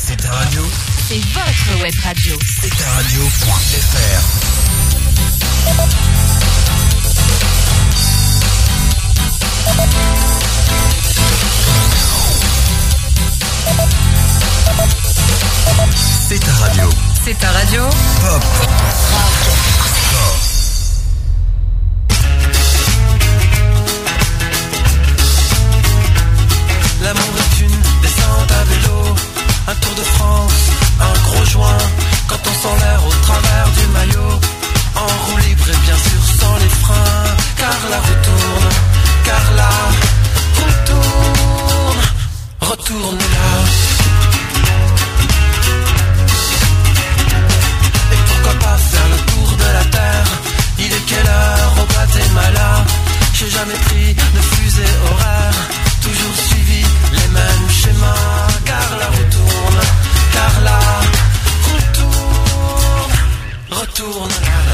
C'est ta radio. C'est votre web radio. C'est ta radio.fr. C'est ta radio. C'est ta radio. Pop. L'amour est une descente à vélo, un tour de France, un gros joint, quand on sent l'air au travers du maillot, en roue libre et bien sûr sans les freins, car la roue tourne, car la roue tourne, retourne là. Et pourquoi pas faire le tour de la terre, il est quelle heure au Guatemala, j'ai jamais pris de fusée horaire, toujours suivi les mêmes schémas, car la roue tourne, car la roue tourne, retourne,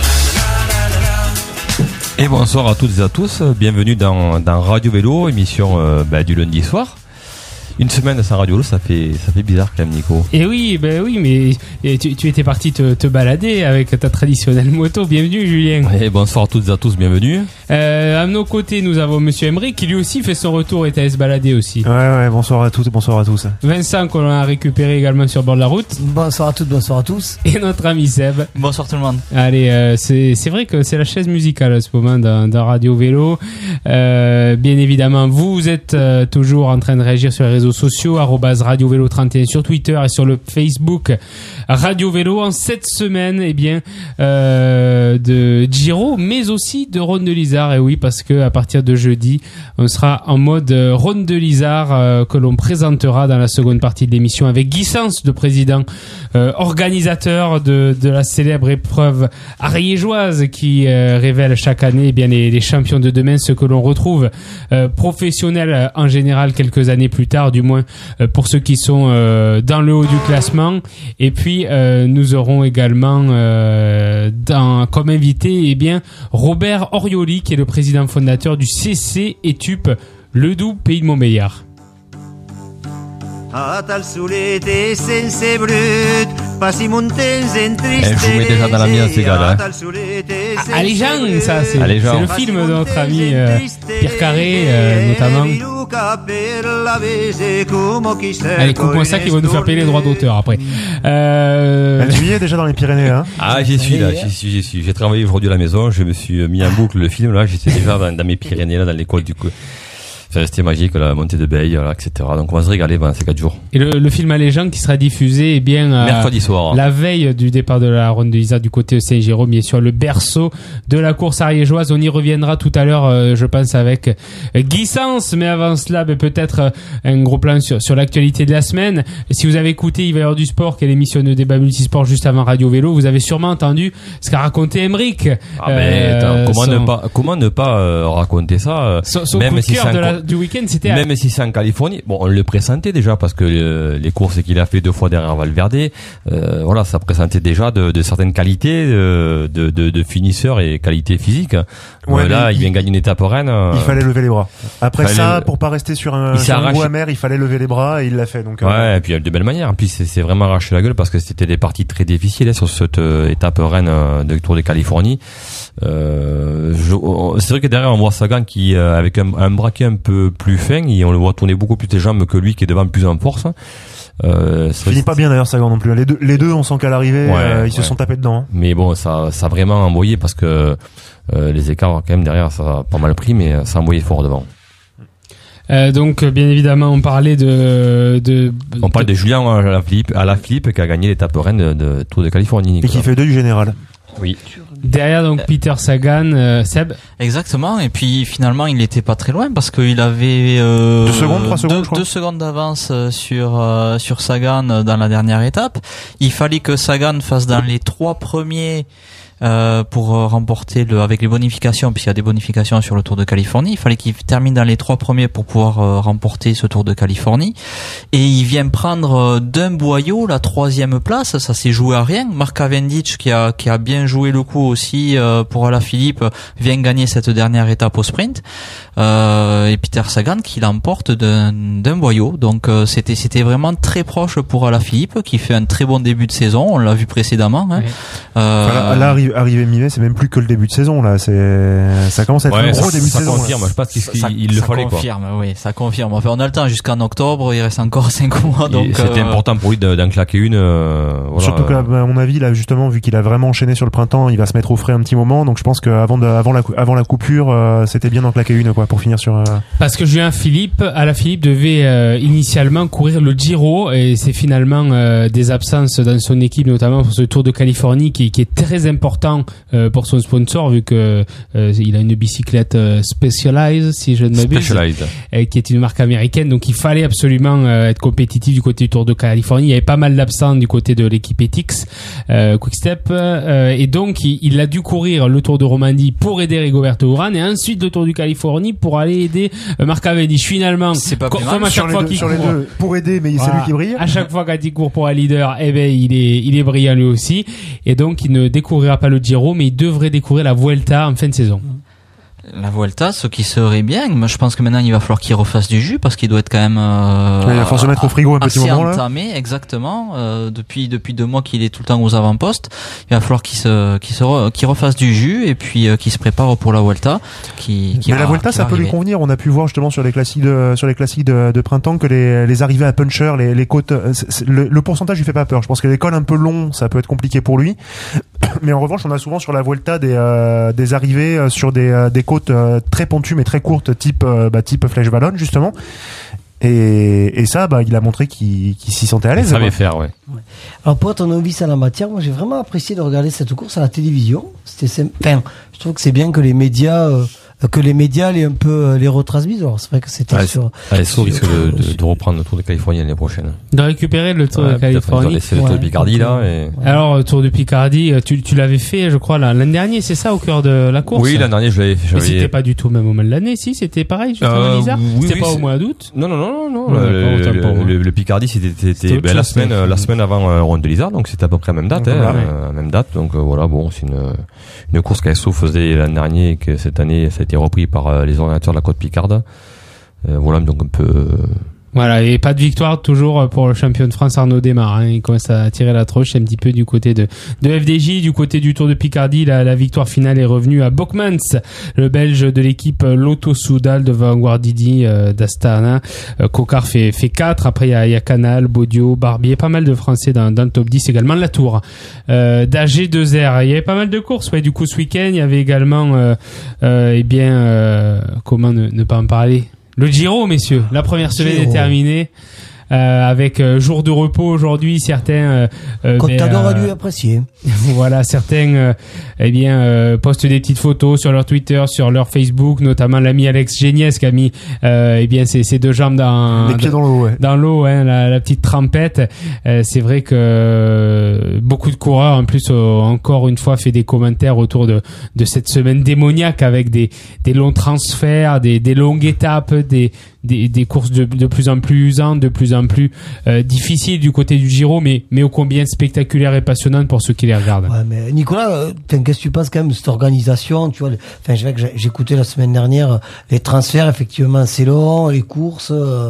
Et bonsoir à toutes et à tous, bienvenue dans Radio Vélo, émission du lundi soir. Une semaine sans Radio Vélo, ça fait bizarre quand même, Nico. Et oui, mais tu étais parti te balader avec ta traditionnelle moto. Bienvenue, Julien. Et bonsoir à toutes et à tous, bienvenue. À nos côtés, nous avons Monsieur Emery qui lui aussi fait son retour et est allé se balader aussi. Ouais, bonsoir à toutes et bonsoir à tous. Vincent qu'on a récupéré également sur le bord de la route. Bonsoir à toutes, bonsoir à tous. Et notre ami Seb. Bonsoir tout le monde. Allez, c'est vrai que c'est la chaise musicale à ce moment dans Radio Vélo. Bien évidemment, vous êtes toujours en train de réagir sur les réseaux sociaux, @Radio Vélo 31 sur Twitter et sur le Facebook Radio Vélo en cette semaine, de Giro, mais aussi de Ronde de Lizard. Et oui, parce que à partir de jeudi, on sera en mode Ronde de Lizard que l'on présentera dans la seconde partie de l'émission avec Guy Sens, le président organisateur de la célèbre épreuve ariégeoise qui révèle chaque année les champions de demain, ceux que l'on retrouve professionnels en général quelques années plus tard, du moins pour ceux qui sont dans le haut du classement. Et puis nous aurons également comme invité Robert Orioli, qui est le président fondateur du CC Etup Ledoux Pays de Montbéliard. Je vous mets déjà dans l'ambiance, les gars, là. Allégeant, ça, c'est le film de notre ami Pierre Carré, notamment. Allez, coupe-moi ça qui va nous faire payer les droits d'auteur après. Tu y es déjà dans les Pyrénées, hein? Ah, j'y suis. J'ai travaillé aujourd'hui à la maison, je me suis mis en boucle le film, là, j'étais déjà dans mes Pyrénées, là, dans l'école du coup. C'était magique, la montée de Beille, etc. Donc on va se régaler pendant ces 4 jours. Et le film Allégeant qui sera diffusé mercredi soir, la veille du départ de la Ronde de Lizard du côté de Saint-Jérôme, bien sûr, le berceau de la course ariégeoise. On y reviendra tout à l'heure, je pense, avec Guy Sens. Mais avant cela, peut-être un gros plan sur l'actualité de la semaine. Et si vous avez écouté Il va y avoir du sport, qui est l'émission de débat multisport juste avant Radio Vélo, vous avez sûrement entendu ce qu'a raconté Emeric. Comment ne pas raconter ça, son même coup de si cœur du week-end, c'était même si c'est en Californie. Bon, on le pressentait déjà parce que les courses qu'il a fait 2 fois derrière Valverde, ça présentait déjà de certaines qualités de finisseur et qualité physique. Ouais, là, il vient gagner une étape reine. Il fallait lever les bras. Après ça, pour pas rester sur un goût amer, il fallait lever les bras et il l'a fait. Donc ouais, et puis de belle manière. Puis c'est vraiment arraché la gueule parce que c'était des parties très difficiles sur cette étape reine de Tour de Californie. C'est vrai que derrière on voit Sagan qui avec un braquet un peu plus fin, et on le voit tourner beaucoup plus les jambes que lui qui est devant plus en force. Finit pas bien d'ailleurs Sagan non plus. Les deux on sent qu'à l'arrivée ils se sont tapés dedans. Mais bon, ça a vraiment envoyé parce que les écarts quand même derrière ça a pas mal pris, mais ça a envoyé fort devant. Donc bien évidemment on parlait on parle de Julien Alaphilippe qui a gagné l'étape reine de Tour de Californie, et qui fait 2 du général. Oui. Derrière donc Peter Sagan, Seb. Exactement. Et puis finalement il était pas très loin parce qu'il avait 2 secondes, 3 secondes, je crois. 2 secondes d'avance sur Sagan dans la dernière étape. Il fallait que Sagan fasse dans les 3 premiers pour remporter avec les bonifications, puisqu'il y a des bonifications sur le Tour de Californie. Il fallait qu'il termine dans les 3 premiers pour pouvoir remporter ce Tour de Californie. Et il vient prendre d'un boyau la 3e place. Ça s'est joué à rien. Mark Cavendish, qui a bien joué le coup aussi pour Alaphilippe, vient gagner cette dernière étape au sprint. Et Peter Sagan qui l'emporte d'un boyau. Donc c'était vraiment très proche pour Alaphilippe, qui fait un très bon début de saison. On l'a vu précédemment. Hein. Oui. Là, arrivé mi-mai, c'est même plus que le début de saison. Là, ça commence à être un gros début de saison. Ça confirme. Je pense qu'il le fallait, quoi. Oui, ça confirme. Enfin, on a le temps jusqu'en octobre. Il reste encore 5 mois. Donc c'était important pour lui d'en claquer une. Voilà. Surtout qu'à mon avis, là, justement, vu qu'il a vraiment enchaîné sur le printemps, il va se mettre au frais un petit moment. Donc je pense qu'avant la coupure, c'était bien d'en claquer une, quoi, pour finir sur. Parce que Alaphilippe devait initialement courir le Giro, et c'est finalement des absences dans son équipe, notamment pour ce Tour de Californie qui est très important pour son sponsor, vu que il a une bicyclette Specialized, si je ne m'abuse, qui est une marque américaine. Donc il fallait absolument être compétitif du côté du Tour de Californie. Il y avait pas mal d'absents du côté de l'équipe Etix Quick-Step, et donc il a dû courir le Tour de Romandie pour aider Rigoberto Urán, et ensuite le Tour du Californie pour aller aider Mark Cavendish. Finalement, c'est pas comme à chaque fois qu'il court, les deux, pour aider, mais c'est lui qui brille. À chaque fois quand il court pour un leader, il est brillant lui aussi, et donc il ne découvrira pas le Giro, mais il devrait découvrir la Vuelta en fin de saison. La Vuelta, ce qui serait bien. Moi, je pense que maintenant il va falloir qu'il refasse du jus, parce qu'il doit être quand même il va falloir se mettre au frigo un petit moment là. Entamé, exactement. Depuis 2 mois qu'il est tout le temps aux avant-postes, il va falloir qu'il refasse du jus, et puis qu'il se prépare pour la Vuelta. Mais la Vuelta, ça peut lui convenir. On a pu voir justement sur les classiques de printemps que les arrivées à puncher, les côtes, le pourcentage lui fait pas peur. Je pense que les cols un peu longs, ça peut être compliqué pour lui. Mais en revanche, on a souvent sur la Vuelta des arrivées sur des côtes très pentues mais très courtes, type Flèche Wallonne justement. Et ça, il a montré qu'il s'y sentait à l'aise. Ça savait faire, ouais. Alors pour être un novice en la matière, moi j'ai vraiment apprécié de regarder cette course à la télévision. Je trouve que c'est bien que les médias les un peu les retransmisent. Alors c'est vrai que c'était ASO risque de reprendre le Tour de Californie l'année prochaine. De récupérer le Tour de Californie. Laisser le Tour de Picardie là. Et... Alors Tour de Picardie, tu l'avais fait, je crois, l'an dernier, c'est ça, au cœur de la course. Oui, l'an dernier je l'avais fait. Mais c'était pas du tout au même moment de l'année, si, c'était pareil, juste avant l'Isère. C'était pas au mois d'août. Non. Le Picardie, c'était la semaine avant Ronde de l'Isère, donc c'était à peu près la même date, même date. Donc voilà, bon, c'est une course qu'ASO faisait l'an dernier, et que cette année ça a été repris par les organisateurs de la Côte Picarde. Voilà, donc un peu. Voilà, et pas de victoire toujours pour le champion de France Arnaud Démare. Hein. Il commence à tirer la troche un petit peu du côté de FDJ, du côté du Tour de Picardie. La victoire finale est revenue à Bokmans, le Belge de l'équipe Lotto Soudal devant Guardidi d'Astana. Cocard fait 4. Après il y a Canal, Baudio, Barbier, pas mal de Français dans le top 10 également. La Tour d'AG2R. Il y avait pas mal de courses. Ouais, du coup ce week-end il y avait également comment ne pas en parler. Le Giro, messieurs. La première semaine est terminée. Avec jour de repos aujourd'hui, certains Contador a dû apprécier. Voilà, certains postent des petites photos sur leur Twitter, sur leur Facebook, notamment l'ami Alex Géniès qui a mis ses 2 jambes dans les pieds dans l'eau, ouais. Dans l'eau, hein, la petite trempette. C'est vrai que beaucoup de coureurs en plus encore une fois fait des commentaires autour de cette semaine démoniaque, avec des longs transferts, des longues étapes, des courses de plus en plus usantes, de plus en plus difficiles du côté du Giro, mais ô combien spectaculaires et passionnantes pour ceux qui les regardent. Ouais, mais Nicolas, qu'est-ce que tu penses quand même de cette organisation, tu vois, j'écoutais la semaine dernière les transferts, effectivement c'est long, les courses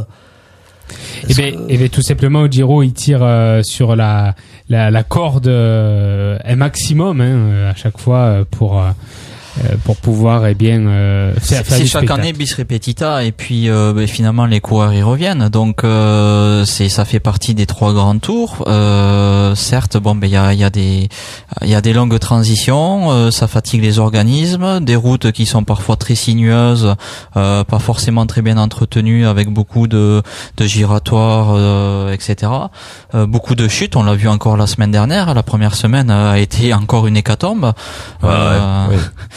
tout simplement au Giro il tire sur la corde un maximum à chaque fois pour pouvoir faire c'est chaque année bis repetita, et puis finalement les coureurs y reviennent, donc ça fait partie des 3 grands tours. Certes, il y a des longues transitions, ça fatigue les organismes, des routes qui sont parfois très sinueuses, pas forcément très bien entretenues, avec beaucoup de giratoires, etc. Beaucoup de chutes, on l'a vu encore la semaine dernière. La première semaine a été encore une hécatombe. Oui.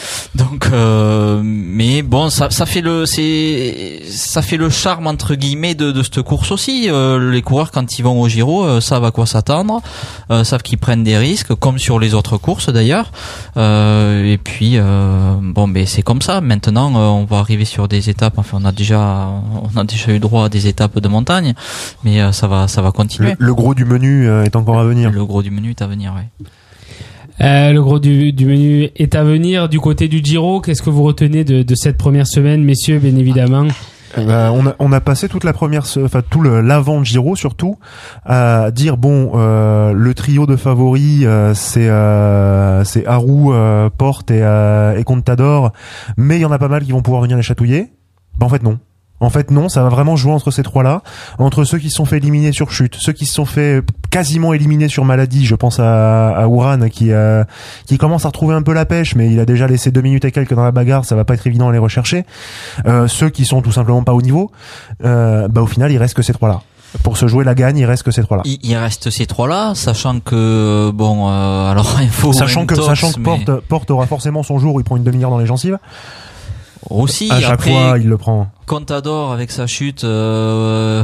Donc, mais bon, ça fait le charme entre guillemets de cette course aussi. Les coureurs quand ils vont au Giro savent à quoi s'attendre, savent qu'ils prennent des risques, comme sur les autres courses d'ailleurs. Et puis bon, ben c'est comme ça. Maintenant, on va arriver sur des étapes. Enfin, on a déjà eu droit à des étapes de montagne, mais ça va continuer. Le gros du menu est encore à venir. Le gros du menu est à venir, oui. Le gros du menu est à venir. Du côté du Giro, qu'est-ce que vous retenez de cette première semaine, messieurs, bien évidemment? On a passé toute la première, enfin tout l'avant Giro surtout, à dire bon, le trio de favoris, c'est Aru, Porte et Contador, mais il y en a pas mal qui vont pouvoir venir les chatouiller. En fait non. En fait non, ça va vraiment jouer entre ces trois-là, entre ceux qui se sont fait éliminer sur chute, ceux qui se sont fait quasiment éliminer sur maladie. Je pense à Uran qui commence à retrouver un peu la pêche, mais il a déjà laissé 2 minutes et quelques dans la bagarre, ça va pas être évident à les rechercher. Ceux qui sont tout simplement pas au niveau, au final il reste que ces trois-là. Pour se jouer la gagne, il reste que ces trois-là. Il reste ces trois-là, sachant que sachant que Porte aura forcément son jour où il prend une demi-heure dans les gencives. Aussi, à chaque après, fois, il le prend. Contador avec sa chute, quoi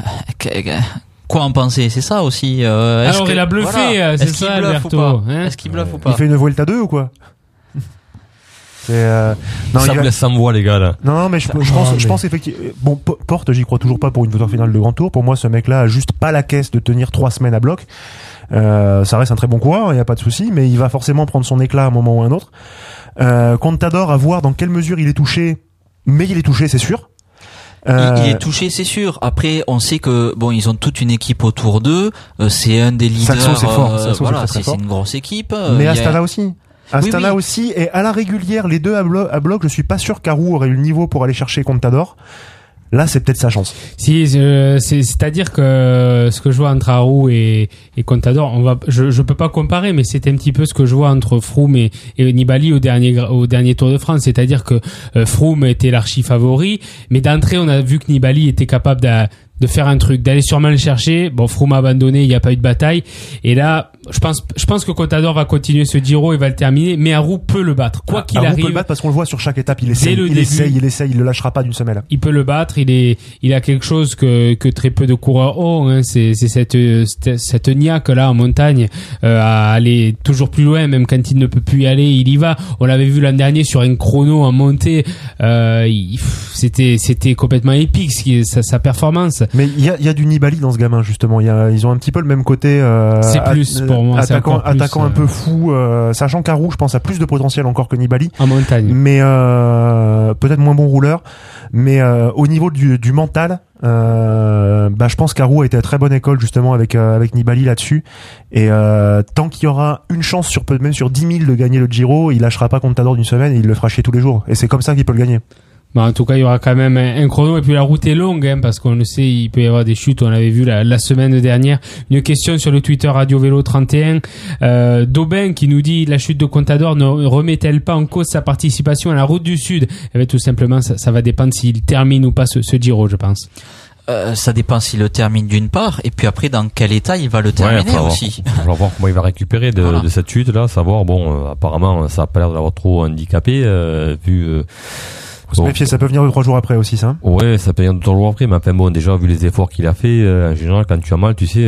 en penser? C'est ça aussi. Alors il a bluffé, c'est ça, Alberto. Est-ce qu'il bluffe ou pas? Il fait une Vuelta 2 ou quoi? Ça me laisse sans voix, les gars, là. Non, mais je pense effectivement. Bon, Porte, j'y crois toujours pas pour une victoire finale de Grand Tour. Pour moi, ce mec-là a juste pas la caisse de tenir 3 semaines à bloc. Ça reste un très bon coureur, il y a pas de souci, mais il va forcément prendre son éclat à un moment ou à un autre. Contador, à voir dans quelle mesure il est touché, mais il est touché, c'est sûr. Il est touché, c'est sûr. Après, on sait que bon, ils ont toute une équipe autour d'eux. C'est un des leaders. Saxo, c'est fort. Saxo, voilà, c'est une grosse équipe. Mais Astana aussi. Astana aussi, et à la régulière, les deux à bloc, je suis pas sûr qu'Aru aurait eu le niveau pour aller chercher Contador. Là, c'est peut-être sa chance. Si, c'est-à-dire que ce que je vois entre Aru et Contador, je peux pas comparer, mais c'est un petit peu ce que je vois entre Froome et Nibali au dernier Tour de France. C'est-à-dire que Froome était l'archi favori, mais d'entrée, on a vu que Nibali était capable de faire un truc, d'aller sûrement le chercher. Bon, Froome a abandonné, il n'y a pas eu de bataille. Et là, je pense que Contador va continuer ce Giro et va le terminer, mais Aru peut le battre. Quoi qu'il arrive. Aru peut le battre parce qu'on le voit sur chaque étape, il essaye, il le lâchera pas d'une semelle. Il peut le battre, il a quelque chose que très peu de coureurs ont, hein. C'est cette niaque là en montagne, à aller toujours plus loin, même quand il ne peut plus y aller, il y va. On l'avait vu l'an dernier sur un chrono en montée, c'était complètement épique, sa performance. Mais il y a du Nibali dans ce gamin, justement. Ils ont un petit peu le même côté, c'est plus pour moi, attaquant un peu fou, sachant qu'Aru, je pense, a plus de potentiel encore que Nibali. En montagne. Mais, peut-être moins bon rouleur. Mais, au niveau du mental, je pense qu'Aru a été à très bonne école, justement, avec Nibali là-dessus. Et, tant qu'il y aura une chance même sur 10 000 de gagner le Giro, il lâchera pas Contador d'une semaine et il le fera chier tous les jours. Et c'est comme ça qu'il peut le gagner. Bon, en tout cas, il y aura quand même un chrono, et puis la route est longue, hein, parce qu'on le sait, il peut y avoir des chutes. On l'avait vu la semaine dernière. Une question sur le Twitter Radio Vélo 31, d'Aubin qui nous dit: la chute de Contador ne remet-elle pas en cause sa participation à la Route du Sud? Eh bien, tout simplement, ça va dépendre s'il termine ou pas ce Giro, je pense. Ça dépend s'il le termine d'une part, et puis après dans quel état il va le terminer aussi. On va voir comment il va récupérer de cette chute là, savoir. Bon, apparemment ça a pas l'air de l'avoir trop handicapé, vu. Faut se méfier, ça peut venir 2-3 jours après aussi, ça. Ouais, ça peut venir 2-3 jours après, mais enfin bon, déjà vu les efforts qu'il a fait, en général quand tu as mal, tu sais,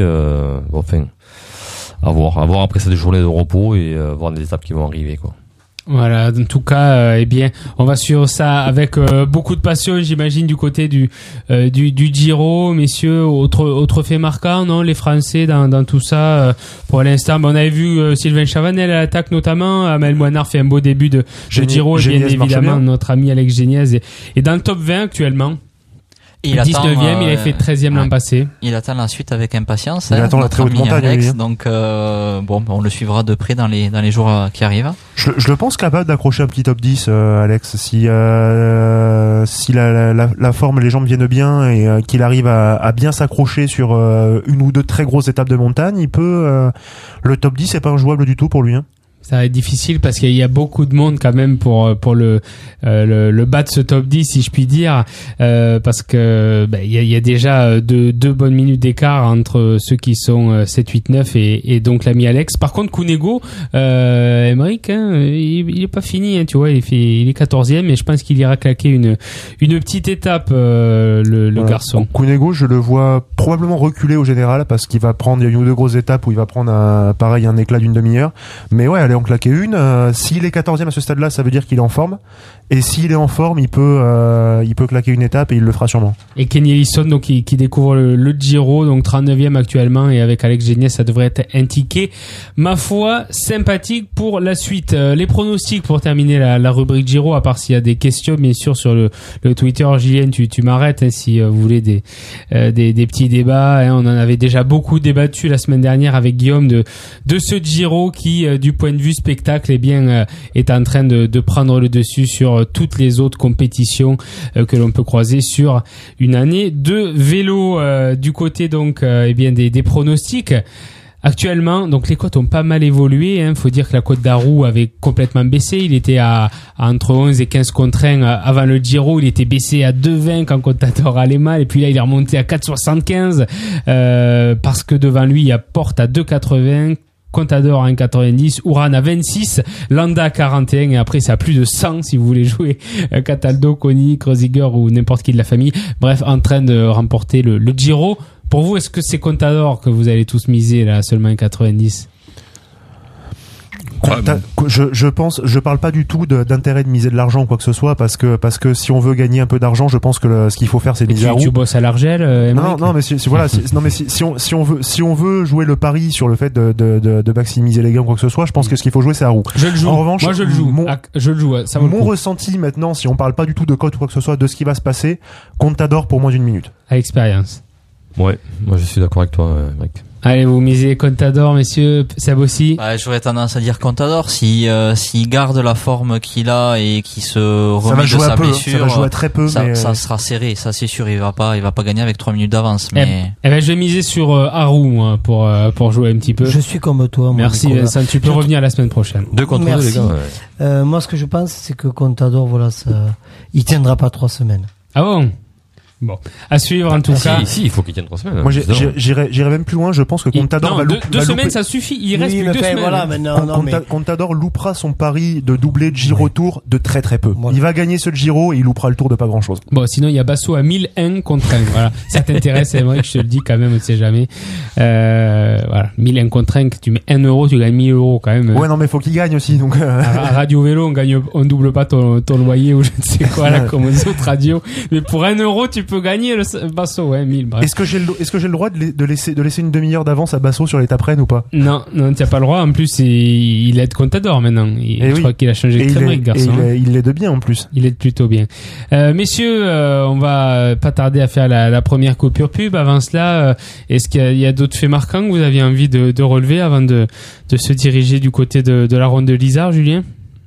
à voir après cette journée de repos et voir les étapes qui vont arriver, quoi. Voilà, en tout cas, on va suivre ça avec beaucoup de passion, j'imagine, du côté du Giro, messieurs. Autre fait marquant, non, les Français dans tout ça. Pour l'instant, on avait vu Sylvain Chavanel à l'attaque notamment. Amel Moinard fait un beau début de Giro, et bien évidemment notre ami Alex Géniez est dans le top 20 actuellement. Il 19e, il a fait 13e l'an passé. Il attend la suite avec impatience. Il attend la très haute montagne, Alex, donc on le suivra de près dans les jours qui arrivent. Je le pense capable d'accrocher un petit top 10, Alex, si la forme, les jambes viennent bien et qu'il arrive à bien s'accrocher sur une ou deux très grosses étapes de montagne, il peut le top 10 c'est pas injouable du tout pour lui, hein. Ça va être difficile parce qu'il y a beaucoup de monde quand même pour le bas de ce top 10 si je puis dire, parce que il y a déjà deux bonnes minutes d'écart entre ceux qui sont 7, 8, 9 et donc l'ami Alex. Par contre Cunego, Emeric, il est pas fini, hein, tu vois, il est 14e et je pense qu'il ira claquer une petite étape le garçon. Cunego, je le vois probablement reculer au général parce qu'il va prendre, il y a une ou deux grosses étapes où il va prendre un éclat d'une demi-heure, mais ouais, allez en claquer une. S'il est 14e à ce stade-là, ça veut dire qu'il est en forme. Et s'il est en forme, il peut claquer une étape et il le fera sûrement. Et Kenny Ellison, donc qui découvre le Giro, donc 39e actuellement, et avec Alex Génier, ça devrait être un ticket, ma foi, sympathique pour la suite. Les pronostics pour terminer la rubrique Giro, à part s'il y a des questions, bien sûr, sur le Twitter, Julien, tu m'arrêtes, hein, si vous voulez des petits débats. Hein, on en avait déjà beaucoup débattu la semaine dernière avec Guillaume de ce Giro qui, du point de vue spectacle, eh bien, est en train de prendre le dessus sur toutes les autres compétitions que l'on peut croiser sur une année de vélo. Du côté donc eh bien des pronostics. Actuellement, donc les cotes ont pas mal évolué. Faut dire que la cote d'Arou avait complètement baissé. Il était à entre 11 et 15 contre 1 avant le Giro. Il était baissé à 2,20 quand Contador allait mal. Et puis là, il est remonté à 4,75 parce que devant lui, il y a Porte à 2,80. Contador à 1,90, Uran à 26, Landa à 41 et après c'est à plus de 100 si vous voulez jouer Cataldo, Koni, Kreuziger ou n'importe qui de la famille. Bref, en train de remporter le Giro. Pour vous, est-ce que c'est Contador que vous allez tous miser là, seulement 1,90? Je parle pas du tout d'intérêt de miser de l'argent ou quoi que ce soit parce que si on veut gagner un peu d'argent, je pense que ce qu'il faut faire c'est miser à roue. Tu bosses à l'Argel, non mais si on veut jouer le pari sur le fait de maximiser les gains ou quoi que ce soit, je pense que ce qu'il faut jouer c'est à roue. Je le joue. En revanche, moi je le joue. Ça vaut mon ressenti maintenant, si on parle pas du tout de cote ou quoi que ce soit, de ce qui va se passer, Contador pour moins d'une minute. À l'expérience. Ouais, moi je suis d'accord avec toi, mec. Allez, vous misez Contador, messieurs. Seb aussi. J'aurais tendance à dire Contador. S'il garde la forme qu'il a et qu'il se remet de sa blessure, ça va jouer très peu, ça sera serré. Ça c'est sûr. Il va pas gagner avec 3 minutes d'avance. Mais je vais miser sur Arou, moi, pour jouer un petit peu. Je suis comme toi. Merci Vincent. Tu peux revenir la semaine prochaine. 2 contre 2 les gars. Ouais. Moi, ce que je pense, c'est que Contador, il tiendra pas 3 semaines. Ah bon? Bon, à suivre en tout cas. Si, il faut qu'il tienne 3 semaines. Moi, j'irai même plus loin. Je pense que Contador va louper. 2 semaines, ça suffit. Il reste plus 2 semaines. Voilà, Contador loupera son pari de doubler de Giro Tour de très très peu. Voilà. Il va gagner ce Giro et il loupera le Tour de pas grand chose. Bon, sinon il y a Basso à 1001 contre 1. Voilà. Ça t'intéresse, c'est vrai que je te le dis quand même, on ne sait jamais. Voilà. 1001 contre 1, tu mets 1 euro, tu gagnes 1000 euros quand même. Ouais, non, mais faut qu'il gagne aussi, donc. À Radio Vélo, on double pas ton loyer ou je ne sais quoi, là, comme aux autres radios. Mais pour 1 euro, tu peux gagner le Basso, ouais, 1000, bref. Est-ce que j'ai le droit de laisser une demi-heure d'avance à Basso sur l'étape Rennes ou pas? Non, t'as pas le droit. En plus, il aide Contador maintenant. Je crois qu'il a changé de très garçon. Il l'aide bien en plus. Il aide plutôt bien. Messieurs, on va pas tarder à faire la première coupure pub. Avant cela, est-ce qu'il y a d'autres faits marquants que vous aviez envie de relever avant de se diriger du côté de la ronde de l'Isère, Julien?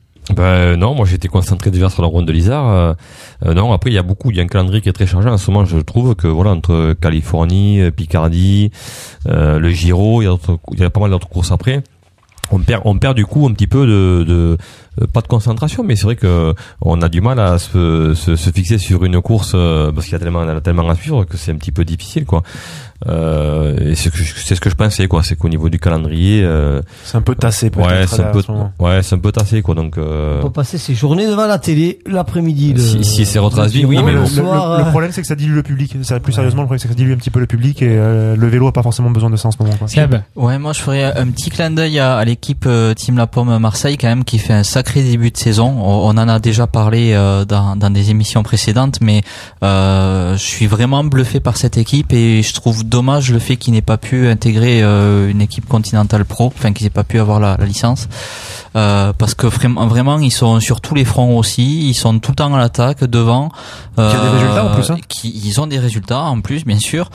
Non, moi j'étais concentré déjà sur la ronde de l'Isère. Non, après il y a un calendrier qui est très chargé en ce moment. Je trouve que voilà, entre Californie, Picardie, le Giro, il y a pas mal d'autres courses après. On perd du coup un petit peu de pas de concentration, mais c'est vrai que on a du mal à se fixer sur une course parce qu'il y a tellement à suivre que c'est un petit peu difficile, quoi. Et c'est ce que je pensais, quoi. C'est qu'au niveau du calendrier, c'est un peu tassé, peut-être. C'est un peu tassé, quoi. Donc, on peut passer ses journées devant la télé l'après-midi. Si c'est retransmis, oui, mais le problème, c'est que ça dilue le public. Plus sérieusement, le problème, c'est que ça dilue un petit peu le public et le vélo a pas forcément besoin de ça en ce moment, quoi. Ouais, moi, je ferais un petit clin d'œil à l'équipe Team La Pomme Marseille, quand même, qui fait un sacré début de saison. On en a déjà parlé dans des émissions précédentes, mais je suis vraiment bluffé par cette équipe et je trouve dommage le fait qu'il n'ait pas pu intégrer une équipe Continental Pro, enfin qu'ils n'aient pas pu avoir la licence, parce que vraiment ils sont sur tous les fronts aussi, ils sont tout le temps à l'attaque devant. Il y a des résultats en plus, hein. Ils ont des résultats en plus, bien sûr,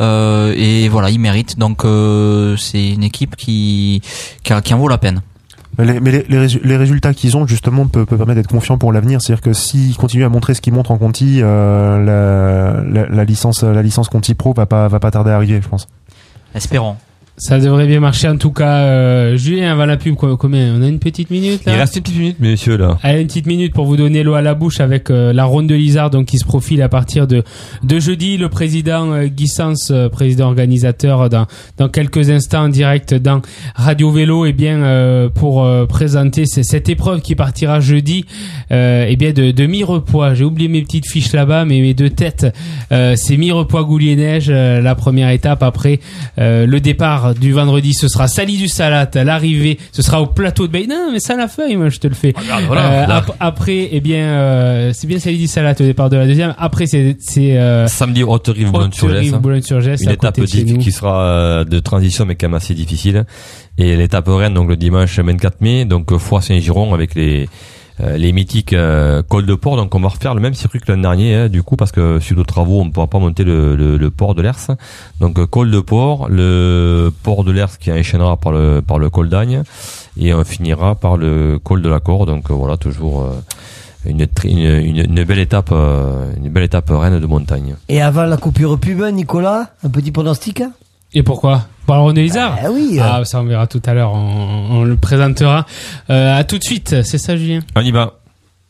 et voilà, ils méritent. Donc c'est une équipe qui en vaut la peine. Mais les résultats qu'ils ont justement peut permettre d'être confiant pour l'avenir. C'est-à-dire que s'ils continuent à montrer ce qu'ils montrent en Conti, la licence Conti Pro va pas tarder à arriver, je pense. Espérons. Ça devrait bien marcher en tout cas. Julien, avant la pub, combien? On a une petite minute là? Il reste une petite minute, messieurs, là. Allez, une petite minute pour vous donner l'eau à la bouche avec la ronde de l'Isard, donc qui se profile à partir de jeudi. Le président Guy Sens, président organisateur, dans quelques instants en direct dans Radio Vélo, et bien pour présenter cette épreuve qui partira jeudi, et bien de Mirepoix. J'ai oublié mes petites fiches là-bas, mais mes deux têtes, c'est Mirepoix-Goulier-Neige, la première étape. Après le départ du vendredi, ce sera Sali du Salat. L'arrivée, ce sera au plateau de Bay. Non, mais ça la feuille, moi je te le fais. Après, eh bien, c'est bien Sali du Salat au départ de la deuxième. Après, c'est samedi Haute-Rive Boulogne-sur-Gesse. Une étape qui sera de transition, mais quand même assez difficile. Et l'étape Rennes, donc le dimanche 24 mai, donc Foix-Saint-Giron avec les mythiques cols de port. Donc on va refaire le même circuit que l'an dernier, du coup, parce que suite aux travaux on ne pourra pas monter le port de l'Ers. Donc col de port, le port de l'Ers qui enchaînera par le col d'Agne, et on finira par le col de la Corde. Donc voilà, toujours une belle étape Rennes de montagne. Et avant la coupure pub, Nicolas, un petit pronostic? Et pourquoi? Pour la ronde de l'Isard? Oui. Ah, ça on verra tout à l'heure, on le présentera. À tout de suite, c'est ça, Julien? On y va.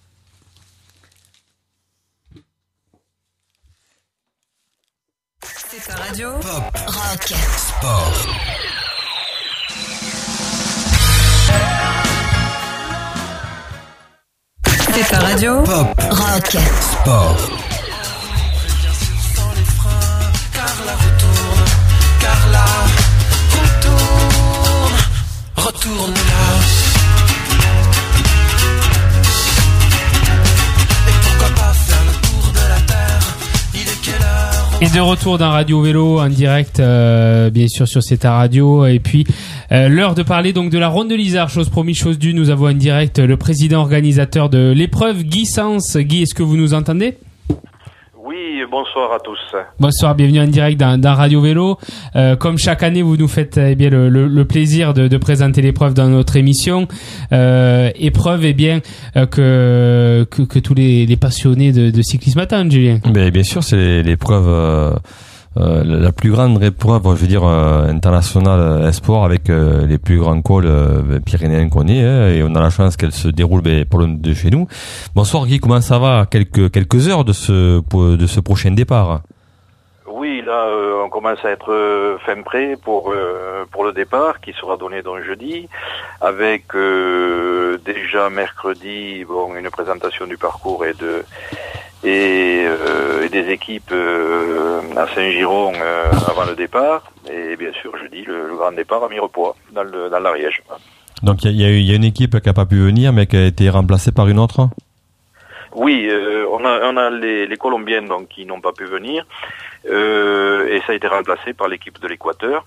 C'est ta radio. Pop, rock, sport. C'est ta radio. Pop, rock, sport. Retourne là. Et pourquoi pas faire le tour de la terre? Il est quelle heure? Et de retour dans Radio Vélo en direct, bien sûr sur C'est ta radio. Et puis l'heure de parler donc de la ronde de l'Isard. Chose promise, chose due. Nous avons en direct le président organisateur de l'épreuve, Guy Sens. Guy, est-ce que vous nous entendez? Oui, bonsoir à tous. Bonsoir, bienvenue en direct dans Radio Vélo. Comme chaque année, vous nous faites bien le plaisir de présenter l'épreuve dans notre émission. Épreuve, bien que tous les passionnés de cyclisme attendent, Julien. Mais bien sûr, c'est l'épreuve la plus grande épreuve, je veux dire, internationale sport, avec les plus grands cols pyrénéens qu'on ait, et on a la chance qu'elle se déroule pas loin de chez nous. Bonsoir Guy, comment ça va? Quelques heures de ce prochain départ. Oui, là, on commence à être fin prêt pour le départ qui sera donné donc jeudi, avec déjà mercredi, une présentation du parcours et des équipes à Saint-Giron avant le départ, et bien sûr jeudi le grand départ à Mirepoix dans l'Ariège. Donc il y a une équipe qui n'a pas pu venir mais qui a été remplacée par une autre. Oui, on a les Colombiennes donc qui n'ont pas pu venir, et ça a été remplacé par l'équipe de l'Équateur.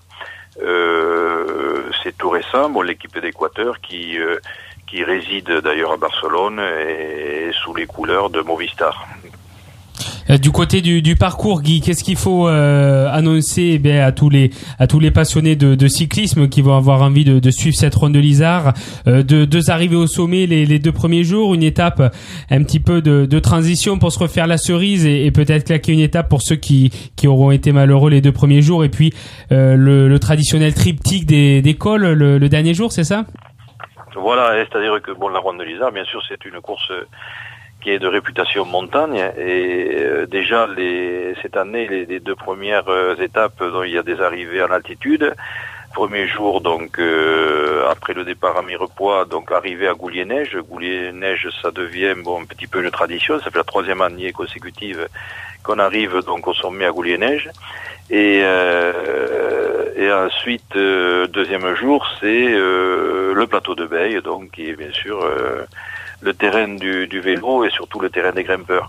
C'est tout récent, l'équipe d'Équateur qui réside d'ailleurs à Barcelone et sous les couleurs de Movistar. Du côté du parcours, Guy, qu'est-ce qu'il faut annoncer à tous les passionnés de cyclisme qui vont avoir envie de suivre cette ronde de l'Isard, deux arrivées au sommet les 2 premiers jours, une étape un petit peu de transition pour se refaire la cerise, et peut-être claquer une étape pour ceux qui auront été malheureux les 2 premiers jours, et puis le traditionnel triptyque des cols le dernier jour, c'est ça? Voilà, c'est-à-dire que la ronde de l'Isard, bien sûr, c'est une course qui est de réputation montagne, et déjà cette année les 2 premières étapes, donc il y a des arrivées en altitude. Premier jour, donc après le départ à Mirepoix, donc arrivé à Goulier-Neige. Goulier-Neige, ça devient un petit peu une tradition. Ça fait la 3e année consécutive qu'on arrive donc au sommet à Goulier-Neige. Et ensuite, 2e jour, c'est le plateau de Beille, donc qui est bien sûr le terrain du vélo et surtout le terrain des grimpeurs.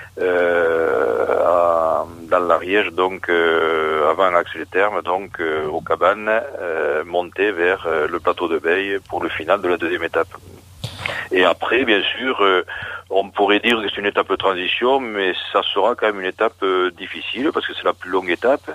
Dans l'Ariège, donc avant l'Axe-les-Thermes, donc aux cabanes, monter vers le plateau de Beille pour le final de la 2e étape. Et après, bien sûr, on pourrait dire que c'est une étape de transition, mais ça sera quand même une étape difficile parce que c'est la plus longue étape,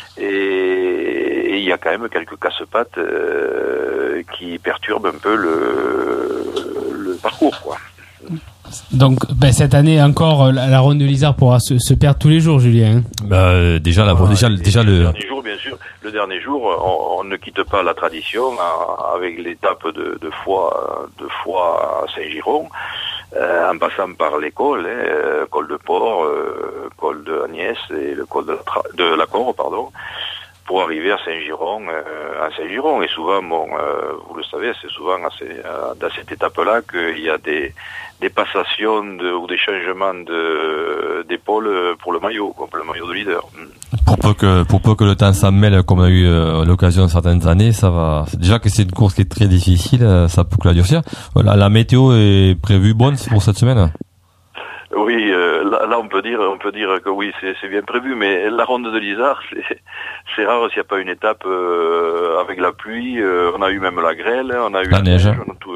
et il y a quand même quelques casse-pattes qui perturbent un peu le parcours, quoi. Donc cette année encore, la ronde de l'Isard pourra se perdre tous les jours, Julien. Déjà le dernier jour, bien sûr, le le dernier jour, on ne quitte pas la tradition avec l'étape de foie à Saint-Giron, en passant par les cols, col de Port, col de Agnès et le col de la Cor, pardon, pour arriver à Saint-Giron, Et souvent, vous le savez, c'est souvent dans cette étape-là qu'il y a des passations ou des changements d'épaule pour le maillot de leader. Pour peu que le temps s'en mêle, comme on a eu l'occasion certaines années, ça va. Déjà que c'est une course qui est très difficile, ça peut que la durcir. La météo est prévue bonne pour cette semaine. Oui, là on peut dire que oui, c'est bien prévu, mais la ronde de l'Isard, c'est rare s'il n'y a pas une étape avec la pluie. On a eu même la grêle, on a eu la neige.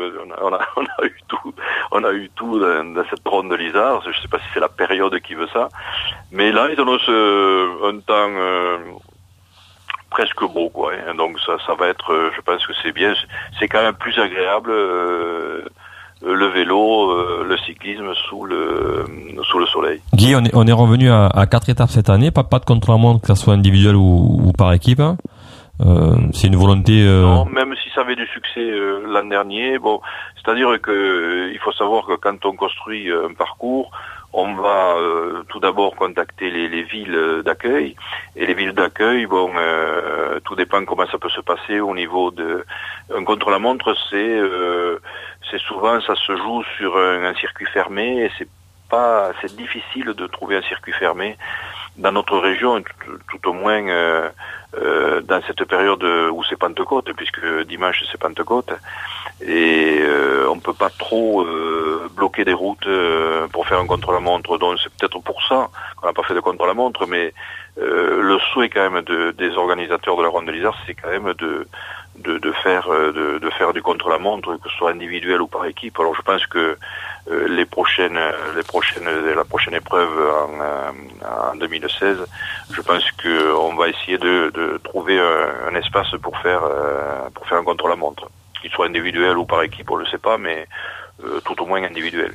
On a eu tout dans cette ronde de l'Isard. Je sais pas si c'est la période qui veut ça, mais là ils annoncent un temps presque beau, quoi. Hein. Donc ça va être, je pense que c'est bien. C'est quand même plus agréable. Le vélo, le cyclisme sous le soleil. Guy, on est revenu à 4 étapes cette année, pas de contre-la-montre, que ça soit individuel ou par équipe. Hein. C'est une volonté. Non, même si ça avait du succès l'an dernier. Bon, c'est-à-dire que il faut savoir que quand on construit un parcours, on va tout d'abord contacter les villes d'accueil. Et les villes d'accueil, tout dépend comment ça peut se passer au niveau de un contre-la-montre. C'est souvent, ça se joue sur un circuit fermé et c'est difficile de trouver un circuit fermé dans notre région, tout au moins dans cette période où c'est Pentecôte, puisque dimanche c'est Pentecôte, et on peut pas trop bloquer des routes pour faire un contre-la-montre. Donc c'est peut-être pour ça qu'on n'a pas fait de contre-la-montre, mais le souhait quand même des organisateurs de la Ronde de l'Isard, c'est quand même de faire du contre-la-montre, que ce soit individuel ou par équipe. Alors je pense que la prochaine épreuve en 2016, je pense que on va essayer de trouver un espace pour faire un contre-la-montre, qu'il soit individuel ou par équipe, on le sait pas, mais tout au moins individuel.